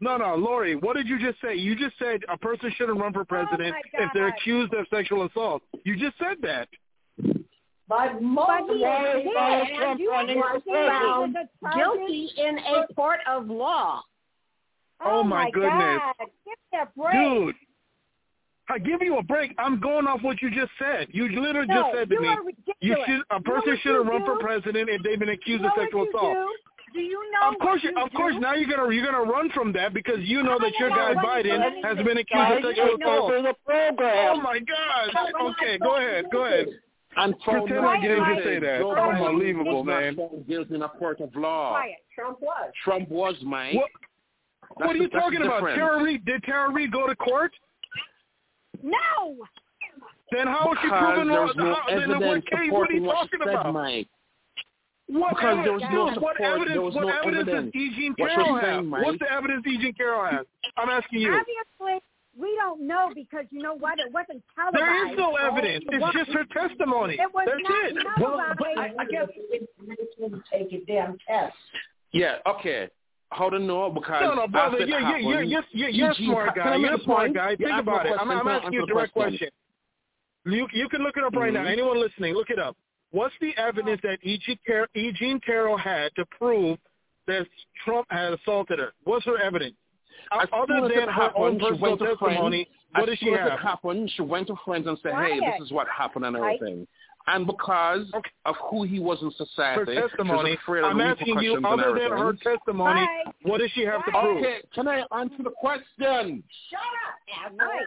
No, Lori, what did you just say? You just said a person shouldn't run for president if they're accused of sexual assault. You just said that. But multiple Trump was found guilty in a court of law. Oh my goodness. God. Give me a break. Dude, I give you a break. I'm going off what you just said. You literally just said to me, a person shouldn't run for president if they've been accused of sexual assault. Do you know? Of course. Now you're gonna run from that because you know that your guy Biden has been accused of sexual assault. Oh my God. Okay, go ahead. And pretend I didn't say that. Unbelievable, man. Guilty in a court of law. Quiet. Trump was, Mike. What are you talking about? Tara Reid? Did Tara Reid go to court? No. Then how is she proven wrong? Then what case? What are you talking about? Mike. Because there was no support. What evidence does E. Jean Carroll have? What's the evidence E. Jean Carroll has? I'm asking you. Obviously, we don't know because you know what? It wasn't televised. There is no evidence. It's just her testimony. It was That's not it. televised. I guess it didn't take a damn test. Yeah. Okay. How to know? Because no, brother. You're a smart guy. You're a smart guy. Think about it. I'm asking you a direct question. You can look it up right now. Anyone listening, look it up. What's the evidence that E. Jean Carroll had to prove that Trump had assaulted her? What's her evidence? Other than her own personal testimony, what does she have? As soon as it happened, she went to friends and said, hey, this is what happened and everything. And because of who he was in society, her testimony, she was afraid of I'm asking you, other than her testimony, what does she have to prove? Okay, can I answer the question? Shut up, Admiral.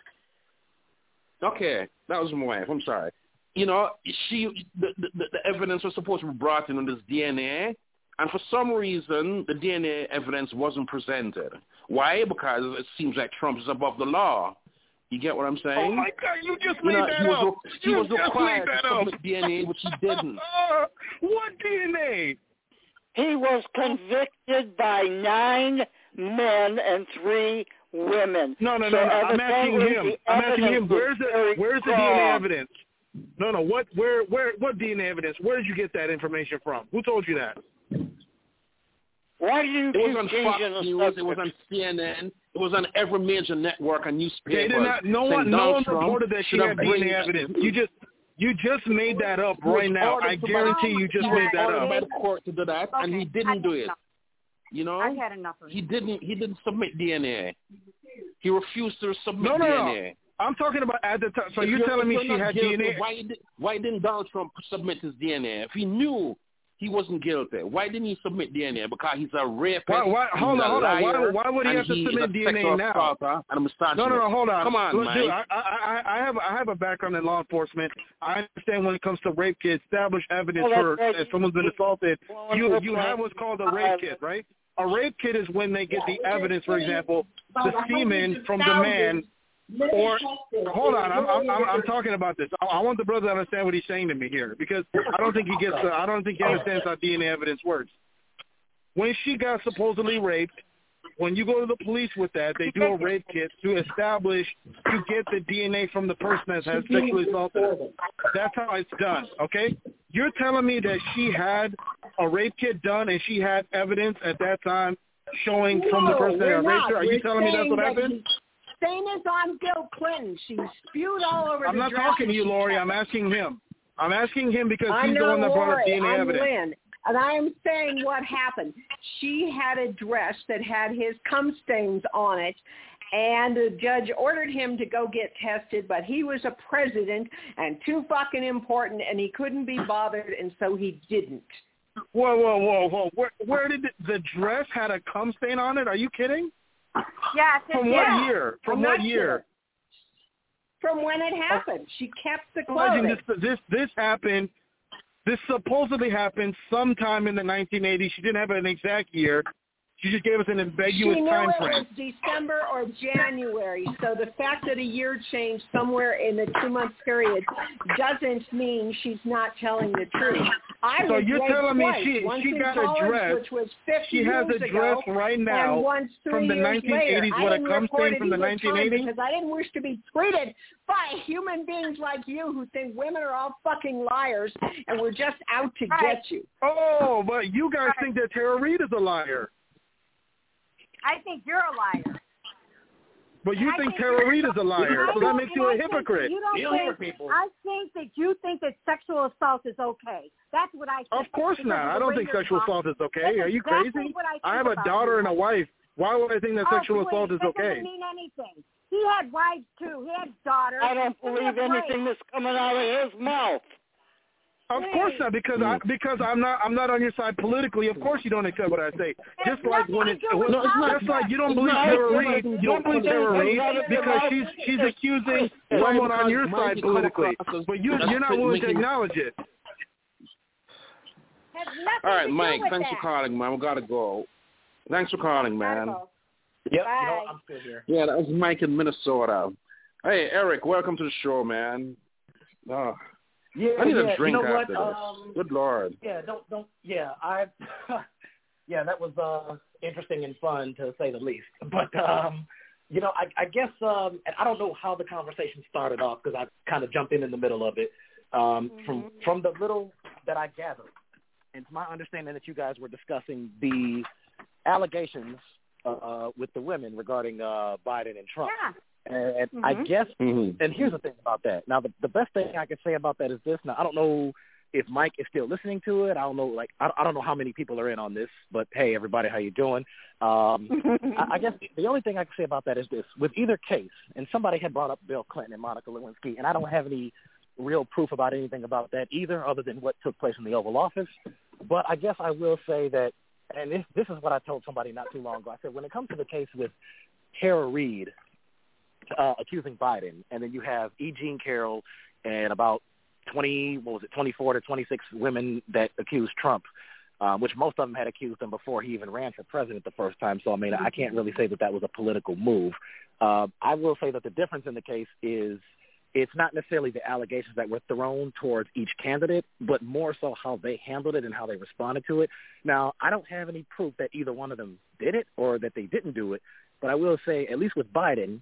Okay, that was my wife. I'm sorry. You know, the evidence was supposed to be brought in on this DNA, and for some reason, the DNA evidence wasn't presented. Why? Because it seems like Trump is above the law. You get what I'm saying? Oh, my God, you just made that up. He was required to submit DNA, which he didn't. What DNA? He was convicted by 9 men and 3 women. No. I'm asking him. Where's the DNA evidence? No. What DNA evidence? Where did you get that information from? Who told you that? Why do you It was on Fox News. It was on CNN. It was on every major network and newspaper. They did not. No one reported that she had DNA evidence. You just made that up right now. I guarantee you just made that up. By the court to do that, and he didn't do it. You know, I've had enough of he didn't submit DNA. He refused to submit DNA. I'm talking about at the time. So you're telling me she had DNA? Why didn't Donald Trump submit his DNA? If he knew he wasn't guilty, why didn't he submit DNA? Because he's a rapist. Hold on. Why would he have to submit DNA now? No, hold on. Come on, look, Mike. Dude, I have a background in law enforcement. I understand when it comes to rape kits, establish evidence if someone's been assaulted. You have what's called a rape kit, right? A rape kit is when they get the evidence, for example, the semen from the man. Or hold on, I'm talking about this. I want the brother to understand what he's saying to me here because I don't think he understands how DNA evidence works. When she got supposedly raped, when you go to the police with that, they do a rape kit to get the DNA from the person that has sexually assaulted her. That's how it's done. Okay, you're telling me that she had a rape kit done and she had evidence at that time showing from the person that raped her. Are you telling me that's what happened? Same as on Bill Clinton. She spewed all over I'm not talking to you, Lori. I'm asking him. I'm asking him because he's the one that brought up DNA evidence. Lynn, and I am saying what happened. She had a dress that had his cum stains on it, and the judge ordered him to go get tested, but he was a president and too fucking important, and he couldn't be bothered, and so he didn't. Whoa. Where did the dress had a cum stain on it? Are you kidding? Yes. From what year? From what year? From when it happened. She kept the clothing. This happened. This supposedly happened sometime in the 1980s. She didn't have an exact year. She just gave us an ambiguous time frame. It was December or January. So the fact that a year changed somewhere in the 2-month period doesn't mean she's not telling the truth. So you're telling me she got a dress. Which was 50 she has a dress right now from the 1980s with a cum stain from the 1980s? Because I didn't wish to be treated by human beings like you who think women are all fucking liars and we're just out to get you. Oh, but you guys think that Tara Reid is a liar. I think you're a liar. But you think Tara Reid is a liar, so that makes you a hypocrite. I think that you think that sexual assault is okay. That's what I think. Of course not. I don't think sexual assault is okay. Are you crazy? I have a about daughter and a wife. Why would I think that sexual assault is that okay? doesn't mean anything. He had wives too. He had daughters. I don't believe anything that's coming out of his mouth. Of course not, because I'm not on your side politically. Of course you don't accept what I say. Just like like you don't believe Tara Reid, you don't believe Tara Reid because she's accusing someone on your side politically, but you're not willing to acknowledge it. All right, Mike. Thanks for calling, man. We gotta go. Thanks for calling, man. Yep, I'm still here. Yeah, that was Mike in Minnesota. Hey, Eric, welcome to the show, man. I need a drink after this. Good Lord. Yeah, don't. Yeah, yeah, that was interesting and fun to say the least. But I guess, and I don't know how the conversation started off because I kind of jumped in the middle of it. From the little that I gathered, and it's my understanding that you guys were discussing the allegations with the women regarding Biden and Trump. Yeah. And I guess, and here's the thing about that. Now, the best thing I can say about that is this. Now, I don't know if Mike is still listening to it. I don't know, I don't know how many people are in on this, but hey, everybody, how you doing? I guess the only thing I can say about that is this. With either case, and somebody had brought up Bill Clinton and Monica Lewinsky, and I don't have any real proof about anything about that either other than what took place in the Oval Office. But I guess I will say that, and this is what I told somebody not too long ago. I said, when it comes to the case with Tara Reid, accusing Biden, and then you have E. Jean Carroll and about 24 to 26 women that accused Trump, which most of them had accused him before he even ran for president the first time. So, I mean, I can't really say that was a political move. I will say that the difference in the case is it's not necessarily the allegations that were thrown towards each candidate, but more so how they handled it and how they responded to it. Now, I don't have any proof that either one of them did it or that they didn't do it, but I will say, at least with Biden,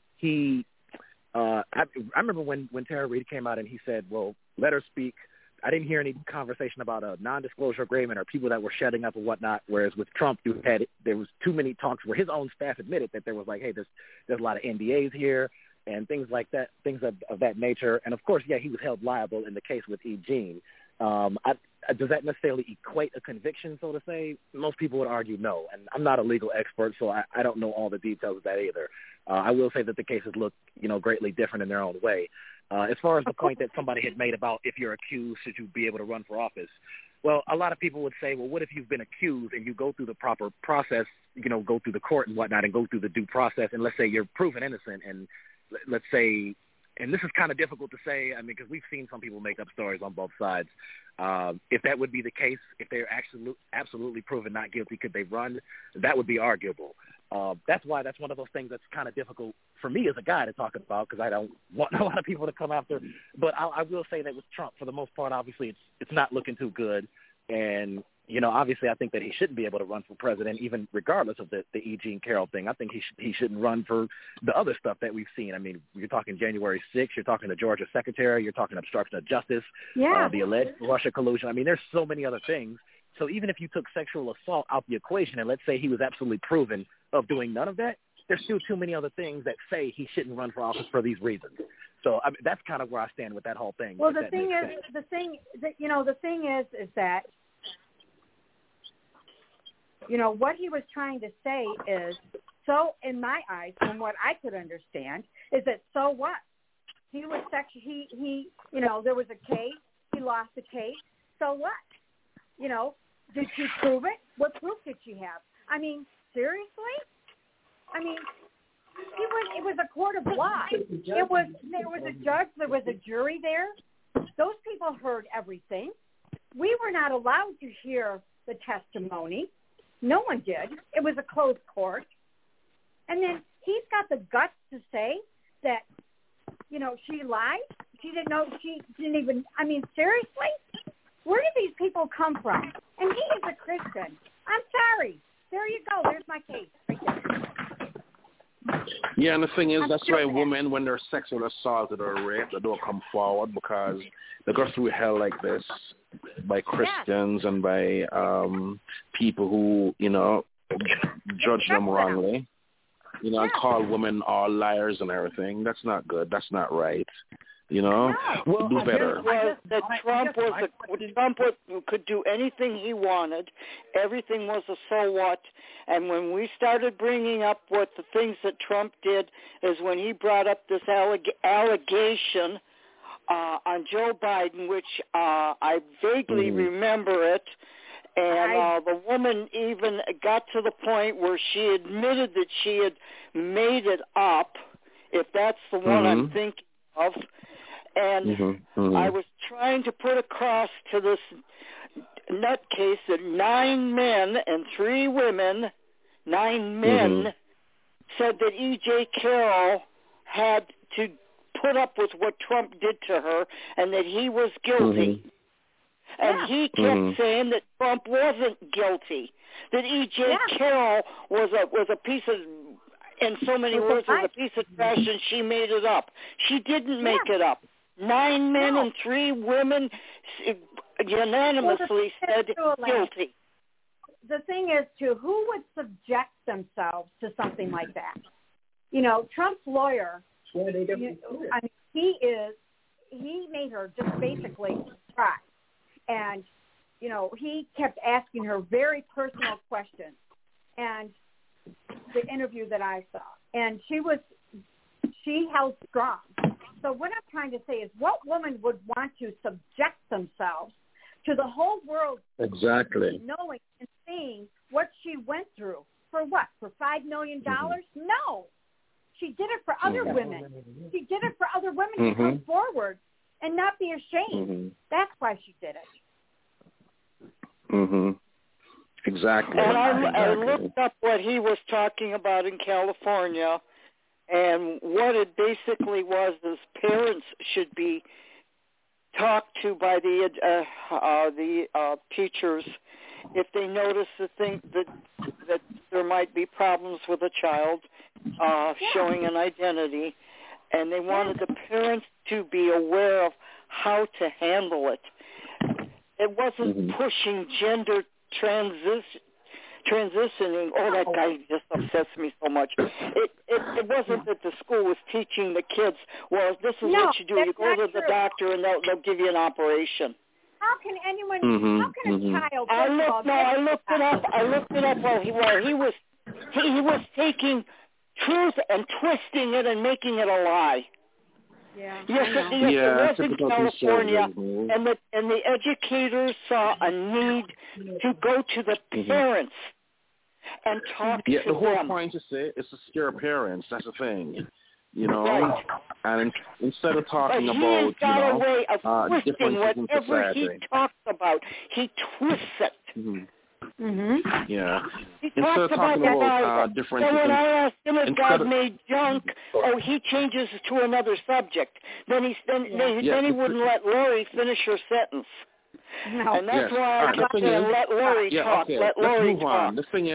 I remember when Tara Reid came out and he said, well, let her speak. I didn't hear any conversation about a non-disclosure agreement or people that were shutting up or whatnot, whereas with Trump, there was too many talks where his own staff admitted that there was like, hey, there's a lot of NDAs here and things like that, things of that nature. And, of course, yeah, he was held liable in the case with E. Jean. Does that necessarily equate a conviction, so to say? Most people would argue no, and I'm not a legal expert, so I don't know all the details of that either. I will say that the cases look, greatly different in their own way. As far as the point that somebody had made about if you're accused, should you be able to run for office? Well, a lot of people would say, well, what if you've been accused and you go through the proper process, go through the court and whatnot and go through the due process, and let's say you're proven innocent, and let's say, and this is kind of difficult to say, I mean, because we've seen some people make up stories on both sides. If that would be the case, if they're absolutely proven not guilty, could they run? That would be arguable. That's why that's one of those things that's kind of difficult for me as a guy to talk about, because I don't want a lot of people to come after. But I will say that with Trump, for the most part, obviously it's not looking too good. And, obviously I think that he shouldn't be able to run for president, even regardless of the E. Jean Carroll thing. I think he shouldn't run for the other stuff that we've seen. I mean, you're talking January 6th, you're talking the Georgia secretary, you're talking obstruction of justice, the alleged Russia collusion. I mean, there's so many other things. So even if you took sexual assault out the equation and let's say he was absolutely proven of doing none of that, there's still too many other things that say he shouldn't run for office for these reasons. So I mean, that's kind of where I stand with that whole thing. Well, the thing is that what he was trying to say is, so in my eyes, from what I could understand, is that so what? He was there was a case, he lost the case, so what? Did she prove it? What proof did she have? I mean, seriously? I mean, it was a court of law. There was a judge, there was a jury there. Those people heard everything. We were not allowed to hear the testimony. No one did. It was a closed court. And then he's got the guts to say that, she lied. She didn't know. She didn't even. I mean, seriously? Where did these people come from? And he is a Christian. I'm sorry. There you go. There's my case right there. Yeah, and the thing is, that's why women, when they're sexually assaulted or raped, they don't come forward because they go through hell like this by Christians and by people who, judge them wrongly. You know, and call women all liars and everything. That's not good. That's not right. You know, well, do better. Trump could do anything he wanted. Everything was a so what. And when we started bringing up what the things that Trump did is when he brought up this allegation on Joe Biden, which I vaguely remember it. And the woman even got to the point where she admitted that she had made it up, if that's the one I'm thinking of. And I was trying to put across to this nutcase that 9 men and 3 women, 9 men, said that E.J. Carroll had to put up with what Trump did to her and that he was guilty. And he kept saying that Trump wasn't guilty, that E.J. Carroll was a piece of, in so many words, was a piece of trash, and she made it up. She didn't make it up. 9 men and 3 women unanimously said guilty. The thing is, who would subject themselves to something like that? You know, Trump's lawyer, he made her just basically cry. And, you know, he kept asking her very personal questions. And the interview that I saw. And she held strong. So what I'm trying to say is, what woman would want to subject themselves to the whole world knowing and seeing what she went through? For what? For $5 million? No. She did it for other women. She did it for other women to come forward and not be ashamed. That's why she did it. Exactly. And I looked up what he was talking about in California, and what it basically was is parents should be talked to by the teachers if they notice that there might be problems with a child showing an identity, and they wanted the parents to be aware of how to handle it. It wasn't pushing gender transitioning. Oh, that guy just upsets me so much. It wasn't that the school was teaching the kids, well, this is what you do. You go to the doctor and they'll give you an operation. How can anyone? How can a child? I looked it up while he was taking truth and twisting it and making it a lie. Yes, it was in California, and the educators saw a need to go to the parents and talk to them. The whole point is to scare parents. That's the thing, you know. And instead of talking about a way of twisting whatever he talks about, he twists it. Yeah. He talks about the Bible. So when I asked him if God made junk, he changes to another subject. Then he wouldn't let Lori finish her sentence. No. And that's why I kept saying, let Lori talk. Let Lori talk. The thing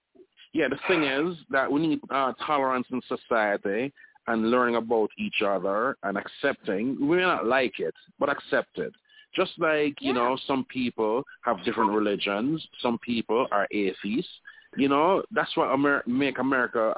is that we need tolerance in society and learning about each other and accepting. We may not like it, but accept it. Just like, you know, some people have different religions. Some people are atheists. You know, that's what make America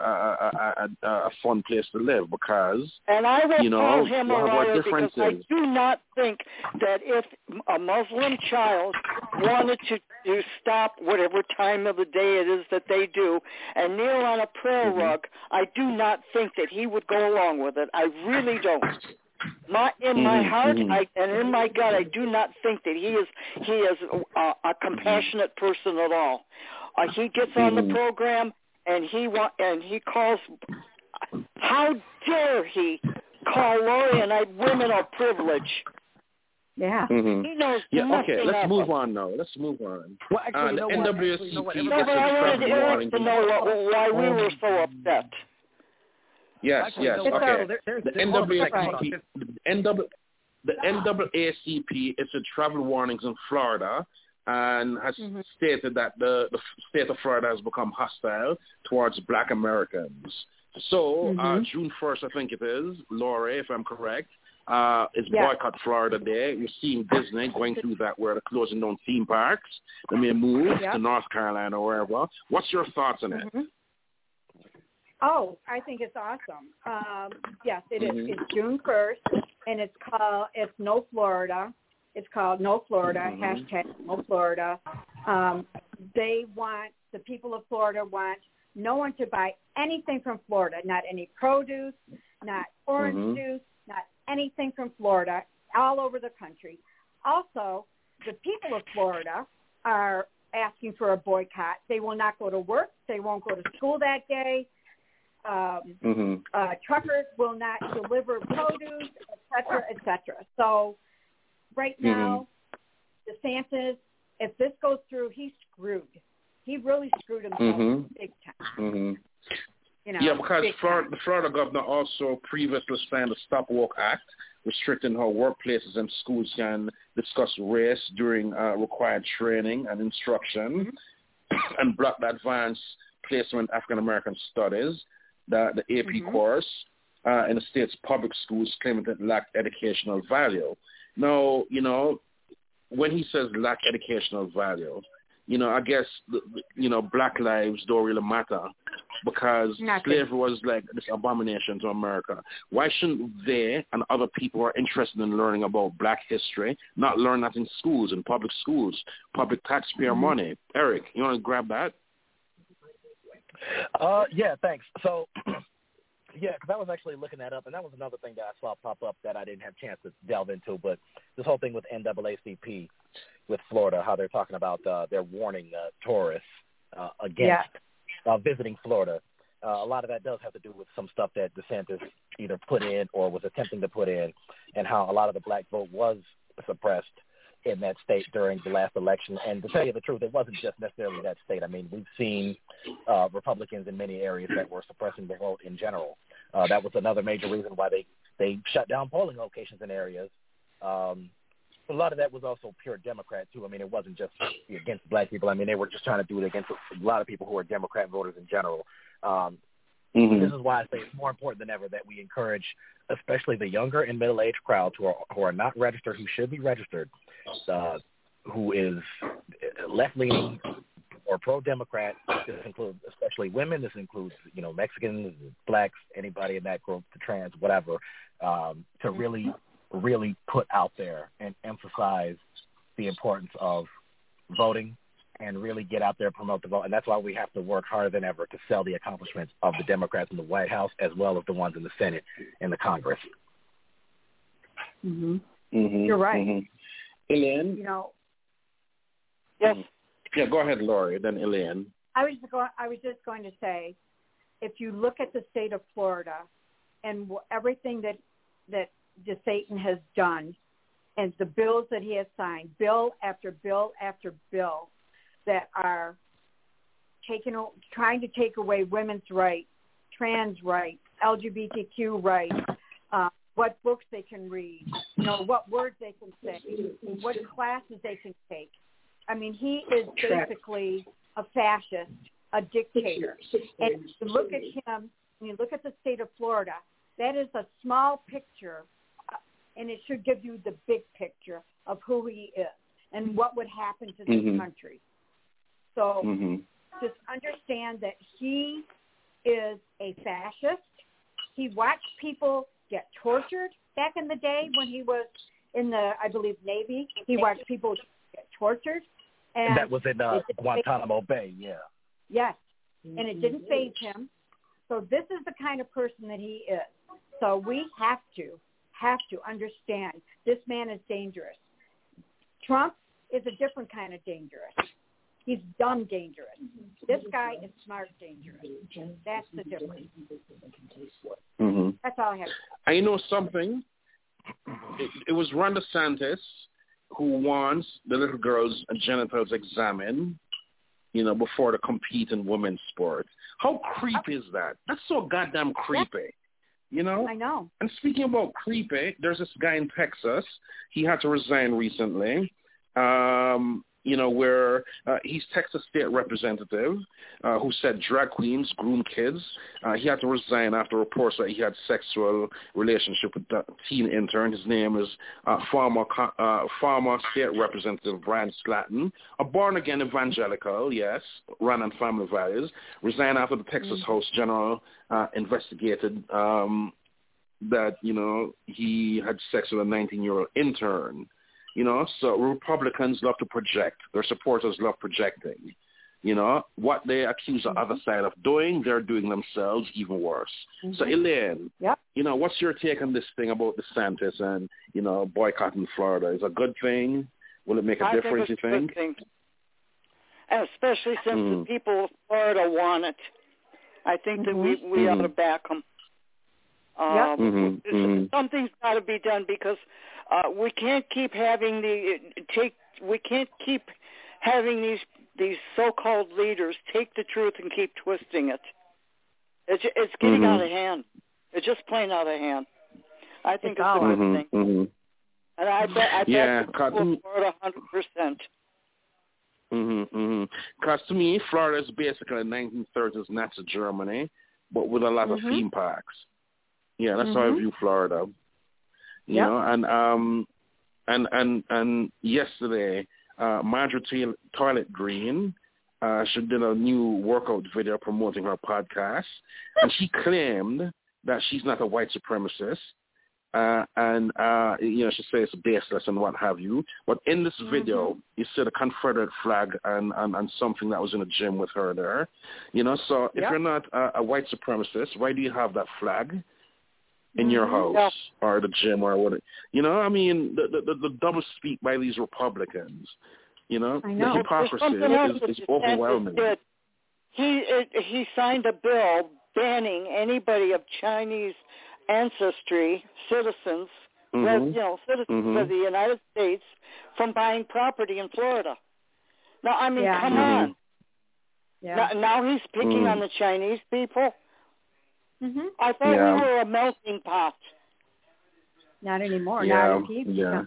a fun place to live because, and I will call him a liar because I do not think that if a Muslim child wanted to stop whatever time of the day it is that they do and kneel on a prayer rug, I do not think that he would go along with it. I really don't. In my heart and in my gut, I do not think that he is a compassionate person at all. He gets on the program and he calls. How dare he call Lori and I women of privilege? Yeah. He knows nothing. Okay, let's move on now. Let's move on. Well, actually, the NWSCP. But I wanted Eric to know why we were so upset. Yes. Okay. The NAACP is a travel warnings in Florida and has stated that the state of Florida has become hostile towards Black Americans. So June 1st, I think it is, Lori, if I'm correct, is Boycott Florida Day. You're seeing Disney going through that where they're closing down theme parks. They may move to North Carolina or wherever. What's your thoughts on it? Oh, I think it's awesome. Yes, it is. It's June 1st, and it's No Florida. It's called No Florida, hashtag No Florida. The people of Florida want no one to buy anything from Florida, not any produce, not orange juice, not anything from Florida, all over the country. Also, the people of Florida are asking for a boycott. They will not go to work. They won't go to school that day. Truckers will not deliver produce, et cetera. So right now, DeSantis, if this goes through, he's screwed. He really screwed himself big time. You know, yeah, because the Florida governor also previously signed the Stop Woke Act, restricting how workplaces and schools can discuss race during required training and instruction, and blocked the advanced placement African American studies, the AP course, in the state's public schools, claiming that it lacked educational value. Now, you know, when he says lack educational value, you know, I guess, black lives don't really matter because slavery was like this abomination to America. Why shouldn't they and other people who are interested in learning about black history not learn that in schools, in public schools, public taxpayer money? Eric, you want to grab that? Yeah, thanks. So, because I was actually looking that up, and that was another thing that I saw pop up that I didn't have a chance to delve into, but this whole thing with NAACP with Florida, how they're talking about they're warning tourists against visiting Florida. A lot of that does have to do with some stuff that DeSantis either put in or was attempting to put in, and how a lot of the black vote was suppressed in that state during the last election. And to tell you the truth, it wasn't just necessarily that state. I mean, we've seen Republicans in many areas that were suppressing the vote in general. That was another major reason why they shut down polling locations in areas. A lot of that was also pure Democrat, too. I mean, it wasn't just against black people. I mean, they were just trying to do it against a lot of people who are Democrat voters in general. This is why I say it's more important than ever that we encourage, especially the younger and middle-aged crowds who are not registered, who should be registered, who is left-leaning or pro-Democrat. This includes especially women. This includes, Mexicans, blacks, anybody in that group, the trans, whatever, to really put out there and emphasize the importance of voting and really get out there and promote the vote. And that's why we have to work harder than ever to sell the accomplishments of the Democrats in the White House as well as the ones in the Senate and the Congress. You're right. Elaine? Yes. Yeah, go ahead, Lori, then Elaine. I was just going to say, if you look at the state of Florida and everything that DeSantis has done and the bills that he has signed, bill after bill after bill, that are trying to take away women's rights, trans rights, LGBTQ rights, what books they can read, what words they can say, what classes they can take. I mean, he is basically a fascist, a dictator. And you look at him, when you look at the state of Florida, that is a small picture, and it should give you the big picture of who he is and what would happen to this country. So just understand that he is a fascist. He watched people get tortured back in the day when he was in the, I believe, Navy. He watched people get tortured. And that was in Guantanamo Bay, yeah. Yes, and it didn't faze him. So this is the kind of person that he is. So we have to understand this man is dangerous. Trump is a different kind of dangerous. He's dumb dangerous. This guy is smart dangerous. That's the difference. That's all I have. I know something. It was Ron DeSantis who wants the little girls' genitals examined, before they compete in women's sports. How creepy is that? That's so goddamn creepy. I know. And speaking about creepy, there's this guy in Texas. He had to resign recently. where he's Texas state representative who said drag queens groom kids. He had to resign after reports that he had sexual relationship with the teen intern. His name is former state representative Brian Slatton, a born-again evangelical, yes, ran on family values, resigned after the Texas House General investigated that, he had sex with a 19-year-old intern. So Republicans love to project. Their supporters love projecting. What they accuse the other side of doing, they're doing themselves even worse. So, Elaine, what's your take on this thing about DeSantis and, boycotting Florida? Is it a good thing? Will it make a difference, you think? Good thing. Especially since the people of Florida want it. I think that we ought to back them. Something's got to be done because we can't keep having these so-called leaders take the truth and keep twisting it. It's getting out of hand. It's just plain out of hand. I think it's a good thing. And I bet people of Florida 100%. Because to me, Florida is basically a 1930s Nazi Germany, but with a lot of theme parks. Yeah, that's how I view Florida. You know, and yesterday, Marjorie Toilet Green, she did a new workout video promoting her podcast, and she claimed that she's not a white supremacist, she says it's baseless and what have you. But in this video, you see the Confederate flag and something that was in a gym with her there. So if you're not a white supremacist, why do you have that flag in your house or the gym or what? The double speak by these Republicans. The hypocrisy is overwhelming. He signed a bill banning anybody of Chinese ancestry, citizens, citizens of the United States, from buying property in Florida. Now, come on. Now he's picking on the Chinese people. I thought we were a melting pot. Not anymore. Not in Peeps.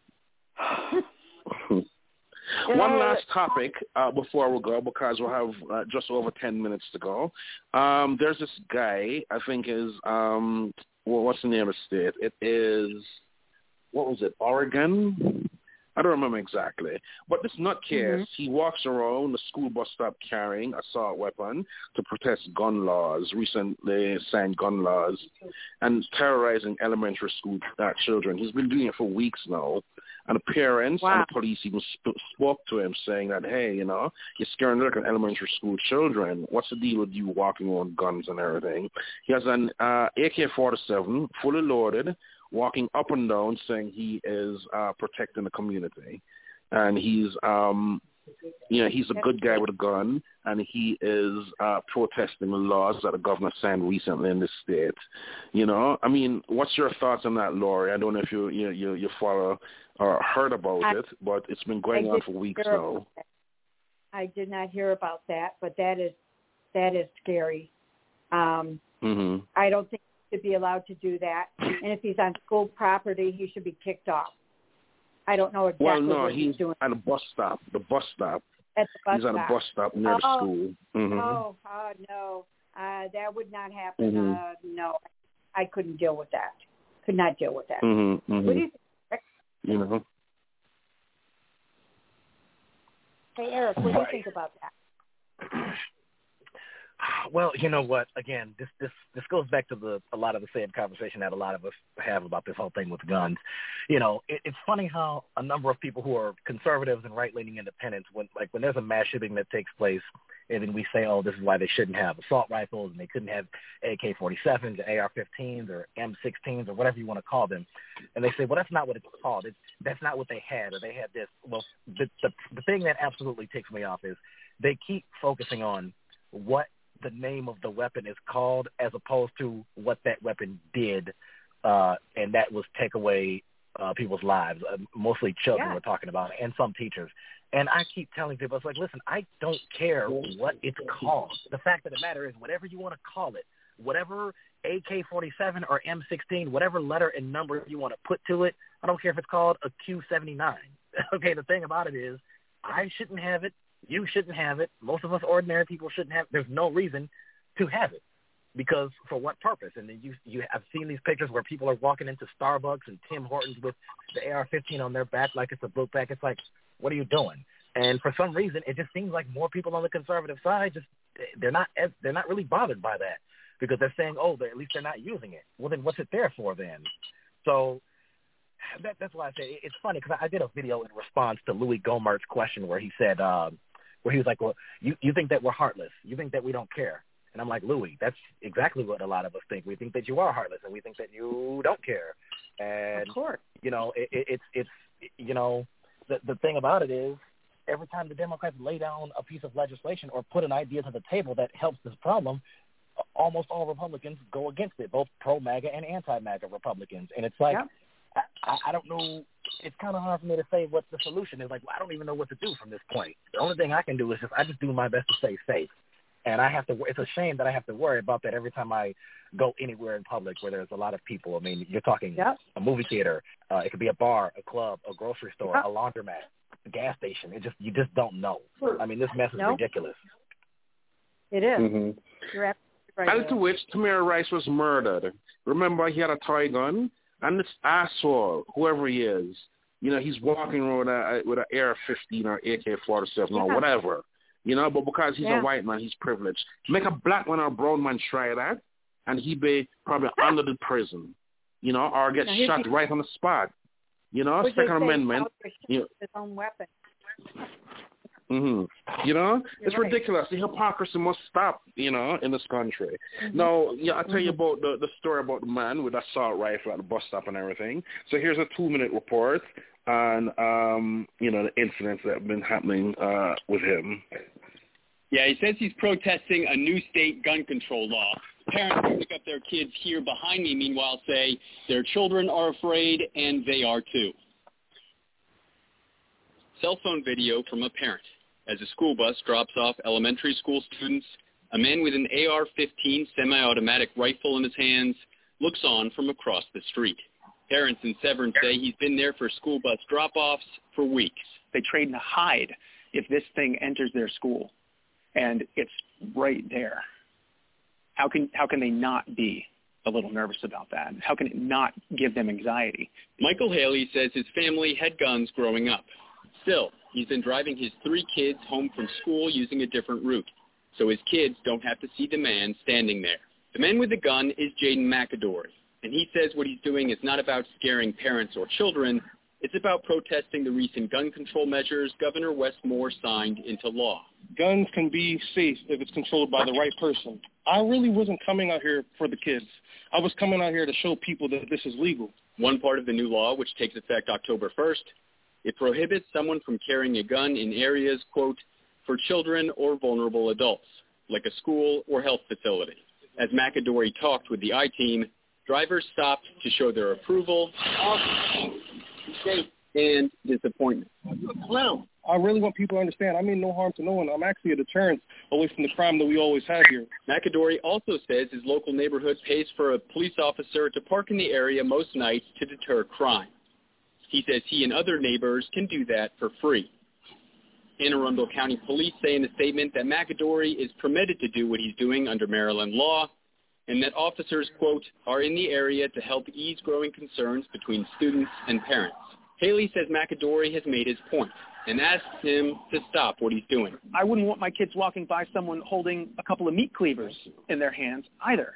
One last topic before we go, because we'll have just over 10 minutes to go. There's this guy, I think is, what's the name of the state? It is, what was it, Oregon? I don't remember exactly. But this nutcase, he walks around the school bus stop carrying assault weapon to protest gun laws, recently signed gun laws, and terrorizing elementary school children. He's been doing it for weeks now. And the parents and the police even spoke to him saying that, hey, you're scaring little elementary school children. What's the deal with you walking around guns and everything? He has an AK-47, fully loaded, walking up and down saying he is protecting the community. And he's, he's a good guy with a gun, and he is protesting the laws that the governor signed recently in this state. What's your thoughts on that, Lori? I don't know if you follow or heard about it, but it's been going on for weeks now. I did not hear about that, but that is scary. I don't think he should be allowed to do that. And if he's on school property, he should be kicked off. I don't know exactly what he's doing. At a bus stop. The bus stop. At the bus he's stop. At a bus stop near the school. No. That would not happen. No, I couldn't deal with that. Could not deal with that. What do you think? Hey, Eric, what do you think about that? Well, you know what? Again, this goes back to a lot of the same conversation that a lot of us have about this whole thing with guns. It's funny how a number of people who are conservatives and right-leaning independents, when there's a mass shooting that takes place, and then we say, oh, this is why they shouldn't have assault rifles and they couldn't have AK-47s or AR-15s or M16s or whatever you want to call them. And they say, well, that's not what it's called. That's not what they had, or they had this. Well, the thing that absolutely ticks me off is they keep focusing on what the name of the weapon is called as opposed to what that weapon did, and that was take away people's lives, mostly children we're talking about, and some teachers. And I keep telling people, it's like, listen, I don't care what it's called. The fact of the matter is whatever you want to call it, whatever AK-47 or M16, whatever letter and number you want to put to it, I don't care if it's called a Q79. Okay, the thing about it is I shouldn't have it. You shouldn't have it. Most of us ordinary people shouldn't have it. There's no reason to have it. Because for what purpose? And then I've seen these pictures where people are walking into Starbucks and Tim Hortons with the AR-15 on their back like it's a book bag. It's like, what are you doing? And for some reason, it just seems like more people on the conservative side they're not really bothered by that because they're saying, at least they're not using it. Well, then what's it there for then? So that's why I say it's funny because I did a video in response to Louis Gohmert's question where he said, where he was like, well, you think that we're heartless. You think that we don't care. And I'm like, Louis, that's exactly what a lot of us think. We think that you are heartless, and we think that you don't care. And, of course. It's the thing about it is every time the Democrats lay down a piece of legislation or put an idea to the table that helps this problem, almost all Republicans go against it, both pro-MAGA and anti-MAGA Republicans. And it's like, I don't know. It's kind of hard for me to say what the solution is. Like, I don't even know what to do from this point. The only thing I can do is I just do my best to stay safe. And it's a shame that I have to worry about that every time I go anywhere in public where there's a lot of people. I mean, you're talking a movie theater. It could be a bar, a club, a grocery store, a laundromat, a gas station. You just don't know. I mean, this mess is ridiculous. It is. Mm-hmm. You're absolutely right. Added to which, Tamir Rice was murdered. Remember, he had a toy gun? And this asshole, whoever he is, he's walking around with an AR-15 or AK-47 or whatever. But because he's a white man, he's privileged. Make a black man or a brown man try that, and he'd be probably under the prison, or get shot right on the spot. Second Amendment. His own weapon. Mm-hmm. It's ridiculous. The hypocrisy must stop, in this country. Mm-hmm. Now, I'll tell you about the story about the man with the assault rifle at the bus stop and everything. So here's a 2-minute report on, the incidents that have been happening with him. Yeah, he says he's protesting a new state gun control law. Parents who pick up their kids here behind me, meanwhile, say their children are afraid, and they are too. Cell phone video from a parent. As a school bus drops off elementary school students, a man with an AR-15 semi-automatic rifle in his hands looks on from across the street. Parents in Severn say he's been there for school bus drop-offs for weeks. They trade to hide if this thing enters their school, and it's right there. How can they not be a little nervous about that? How can it not give them anxiety? Michael Haley says his family had guns growing up. Still, he's been driving his 3 kids home from school using a different route, so his kids don't have to see the man standing there. The man with the gun is Jaden McAdory, and he says what he's doing is not about scaring parents or children. It's about protesting the recent gun control measures Governor Wes Moore signed into law. Guns can be safe if it's controlled by the right person. I really wasn't coming out here for the kids. I was coming out here to show people that this is legal. One part of the new law, which takes effect October 1st, it prohibits someone from carrying a gun in areas, quote, for children or vulnerable adults, like a school or health facility. As McAdory talked with the I-Team, drivers stopped to show their approval and disappointment. Well, I really want people to understand I mean no harm to no one. I'm actually a deterrent away from the crime that we always have here. McAdory also says his local neighborhood pays for a police officer to park in the area most nights to deter crime. He says he and other neighbors can do that for free. Anne Arundel County Police say in a statement that McAdory is permitted to do what he's doing under Maryland law, and that officers, quote, are in the area to help ease growing concerns between students and parents. Haley says McAdory has made his point and asked him to stop what he's doing. I wouldn't want my kids walking by someone holding a couple of meat cleavers in their hands either.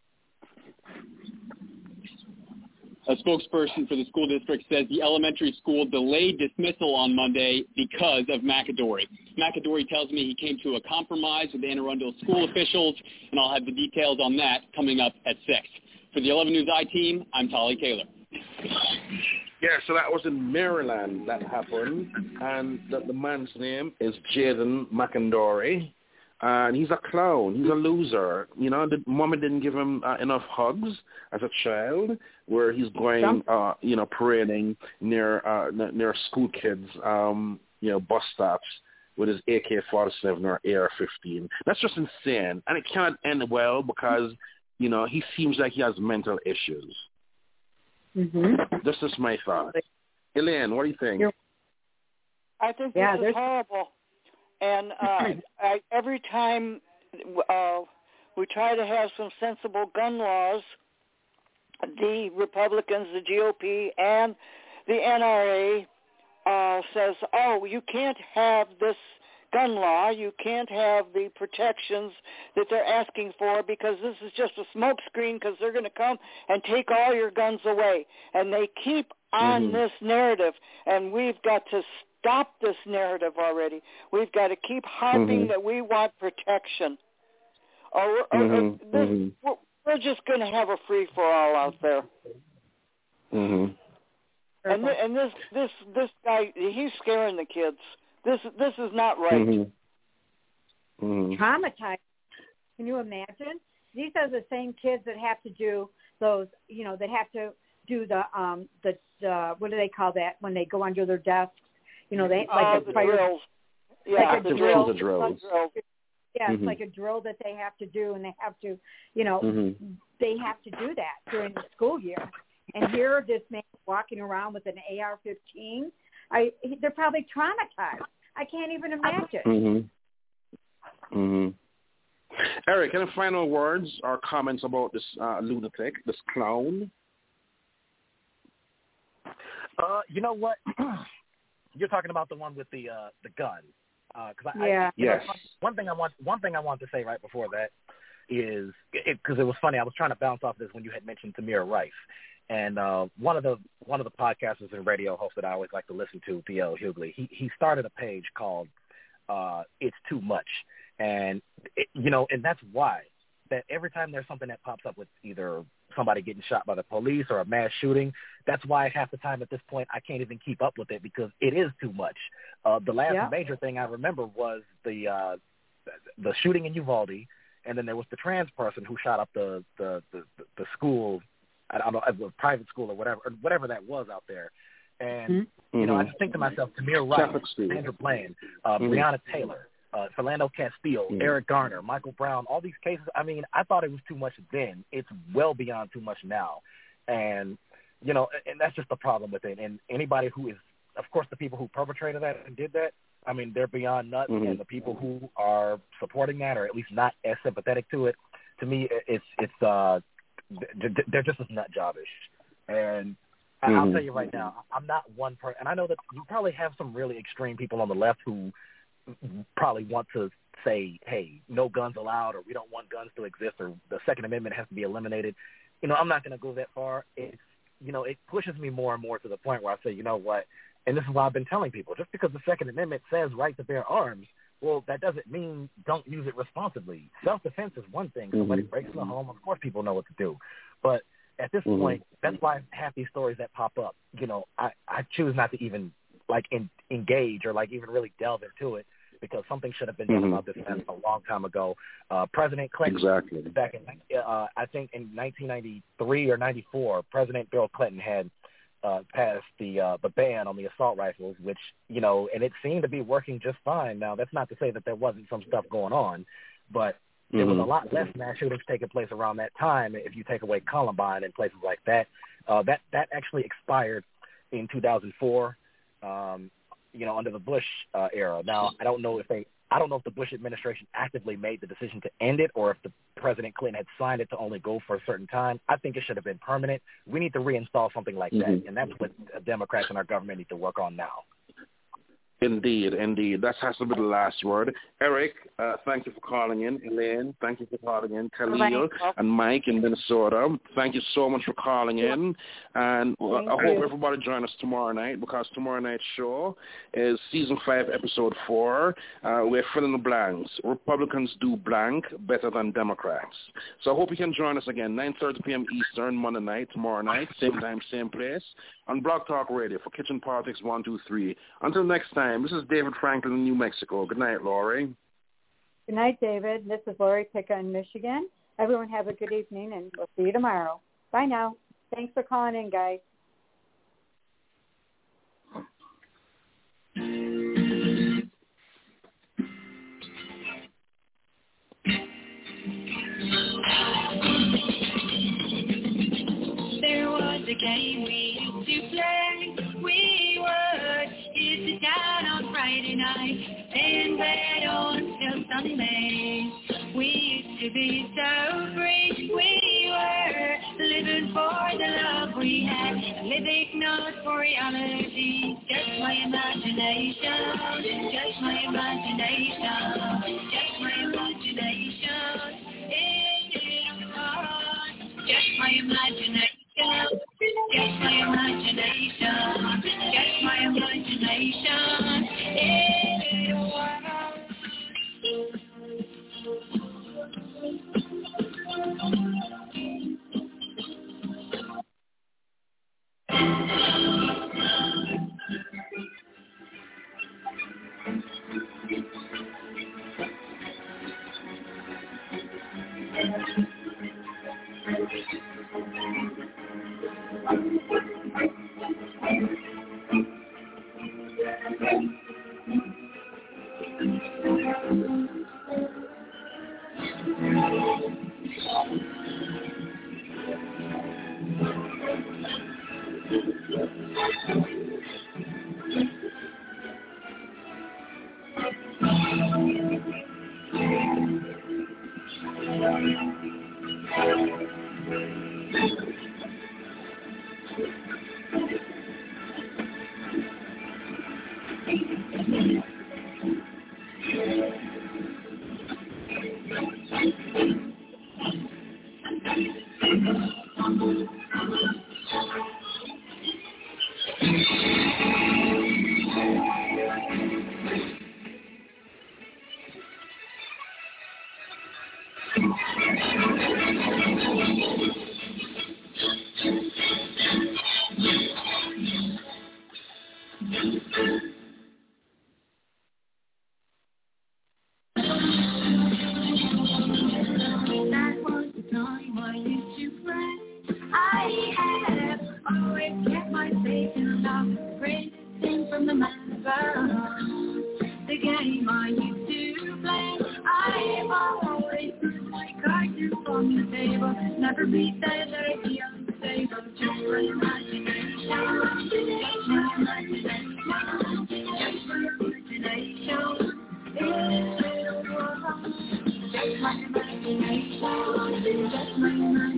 A spokesperson for the school district says the elementary school delayed dismissal on Monday because of McAdory. McAdory tells me he came to a compromise with Anne Arundel school officials, and I'll have the details on that coming up at 6. For the 11 News I-Team, I'm Tolly Taylor. Yeah, so that was in Maryland that happened, and the man's name is Jaden McAdory. And he's a clown. He's a loser. The mama didn't give him enough hugs as a child, where he's going, parading near school kids, bus stops with his AK-47 or AR-15. That's just insane. And it cannot end well because, he seems like he has mental issues. Mm-hmm. This is my thought. Elaine, what do you think? I think this is horrible. And every time we try to have some sensible gun laws, the Republicans, the GOP, and the NRA says, oh, you can't have this gun law, you can't have the protections that they're asking for because this is just a smokescreen because they're going to come and take all your guns away. And they keep on this narrative, and we've got to stop this narrative already. We've got to keep harping that we want protection. We're just going to have a free-for-all out there. And this guy, he's scaring the kids. This is not right. Traumatized. Can you imagine? These are the same kids that have to do those, that have to do the what do they call that when they go under their desks? They like the drills. Yeah, like the drills. Yeah, it's like a drill that they have to do, and they have to, they have to do that during the school year. And here, this man walking around with an AR-15. They're probably traumatized. I can't even imagine. Eric, any final words or comments about this lunatic, this clown? You know what? You're talking about the one with the gun. Yes. One thing I want to say right before that is because it was funny. I was trying to bounce off this when you had mentioned Tamir Rice, and one of the podcasters and radio hosts that I always like to listen to, D.L. Hughley. He started a page called "It's Too Much," and and that's why that every time there's something that pops up with either somebody getting shot by the police or a mass shooting, that's why half the time at this point I can't even keep up with it because it is too much. The last major thing I remember was the shooting in Uvalde, and then there was the trans person who shot up the school. I don't know, a private school or whatever that was out there. And I just think to myself, Tamir Rice, Sandra Bland, Breonna Taylor, Philando Castile, Eric Garner, Michael Brown, all these cases, I mean, I thought it was too much then. It's well beyond too much now. And, and that's just the problem with it. And anybody who is, of course, the people who perpetrated that and did that, I mean, they're beyond nuts. And the people who are supporting that or at least not as sympathetic to it, to me, they're just as nut jobbish. And I'll tell you right now, I'm not one person, and I know that you probably have some really extreme people on the left who probably want to say, hey, no guns allowed, or we don't want guns to exist, or the Second Amendment has to be eliminated. I'm not going to go that far. It pushes me more and more to the point where I say, you know what, and this is why I've been telling people, just because the Second Amendment says right to bear arms, well, that doesn't mean don't use it responsibly. Self-defense is one thing. Somebody breaks in the home, of course people know what to do. But at this point, that's why half these stories that pop up, I choose not to even engage or even really delve into it because something should have been done about this a long time ago. President Clinton, back in I think in 1993 or 94, President Bill Clinton had passed the ban on the assault rifles, which and it seemed to be working just fine. Now that's not to say that there wasn't some stuff going on, but there was a lot less mass shootings taking place around that time. If you take away Columbine and places like that, that actually expired in 2004. Under the Bush era. Now I don't know if the Bush administration actively made the decision to end it, or if the President Clinton had signed it to only go for a certain time. I think it should have been permanent. We need to reinstall something like that, and that's what Democrats in our government need to work on now. Indeed. That has to be the last word. Eric, thank you for calling in. Elaine, thank you for calling in. Khalil and Mike in Minnesota, thank you so much for calling in. And I hope everybody join us tomorrow night, because tomorrow night's show is Season 5, Episode 4. We're filling the blanks. Republicans do blank better than Democrats. So I hope you can join us again, 9:30 p.m. Eastern, Monday night, tomorrow night, same time, same place, on Blog Talk Radio for Kitchen Politics 123. Until next time, this is David Franklin in New Mexico. Good night, Laurie. Good night, David. This is Laurie Picca in Michigan. Everyone have a good evening, and we'll see you tomorrow. Bye now. Thanks for calling in, guys. There was a game we used to play. We would it down on Friday night, in bed until Sunday. We used to be so free, we were living for the love we had, living not for reality. Just my imagination, just my imagination, just my imagination. Just my imagination, just my imagination, just my imagination. In a world. Never be that dirty on the table. Just my imagination. Just my imagination. Just my imagination. Just my imagination. Just my imagination.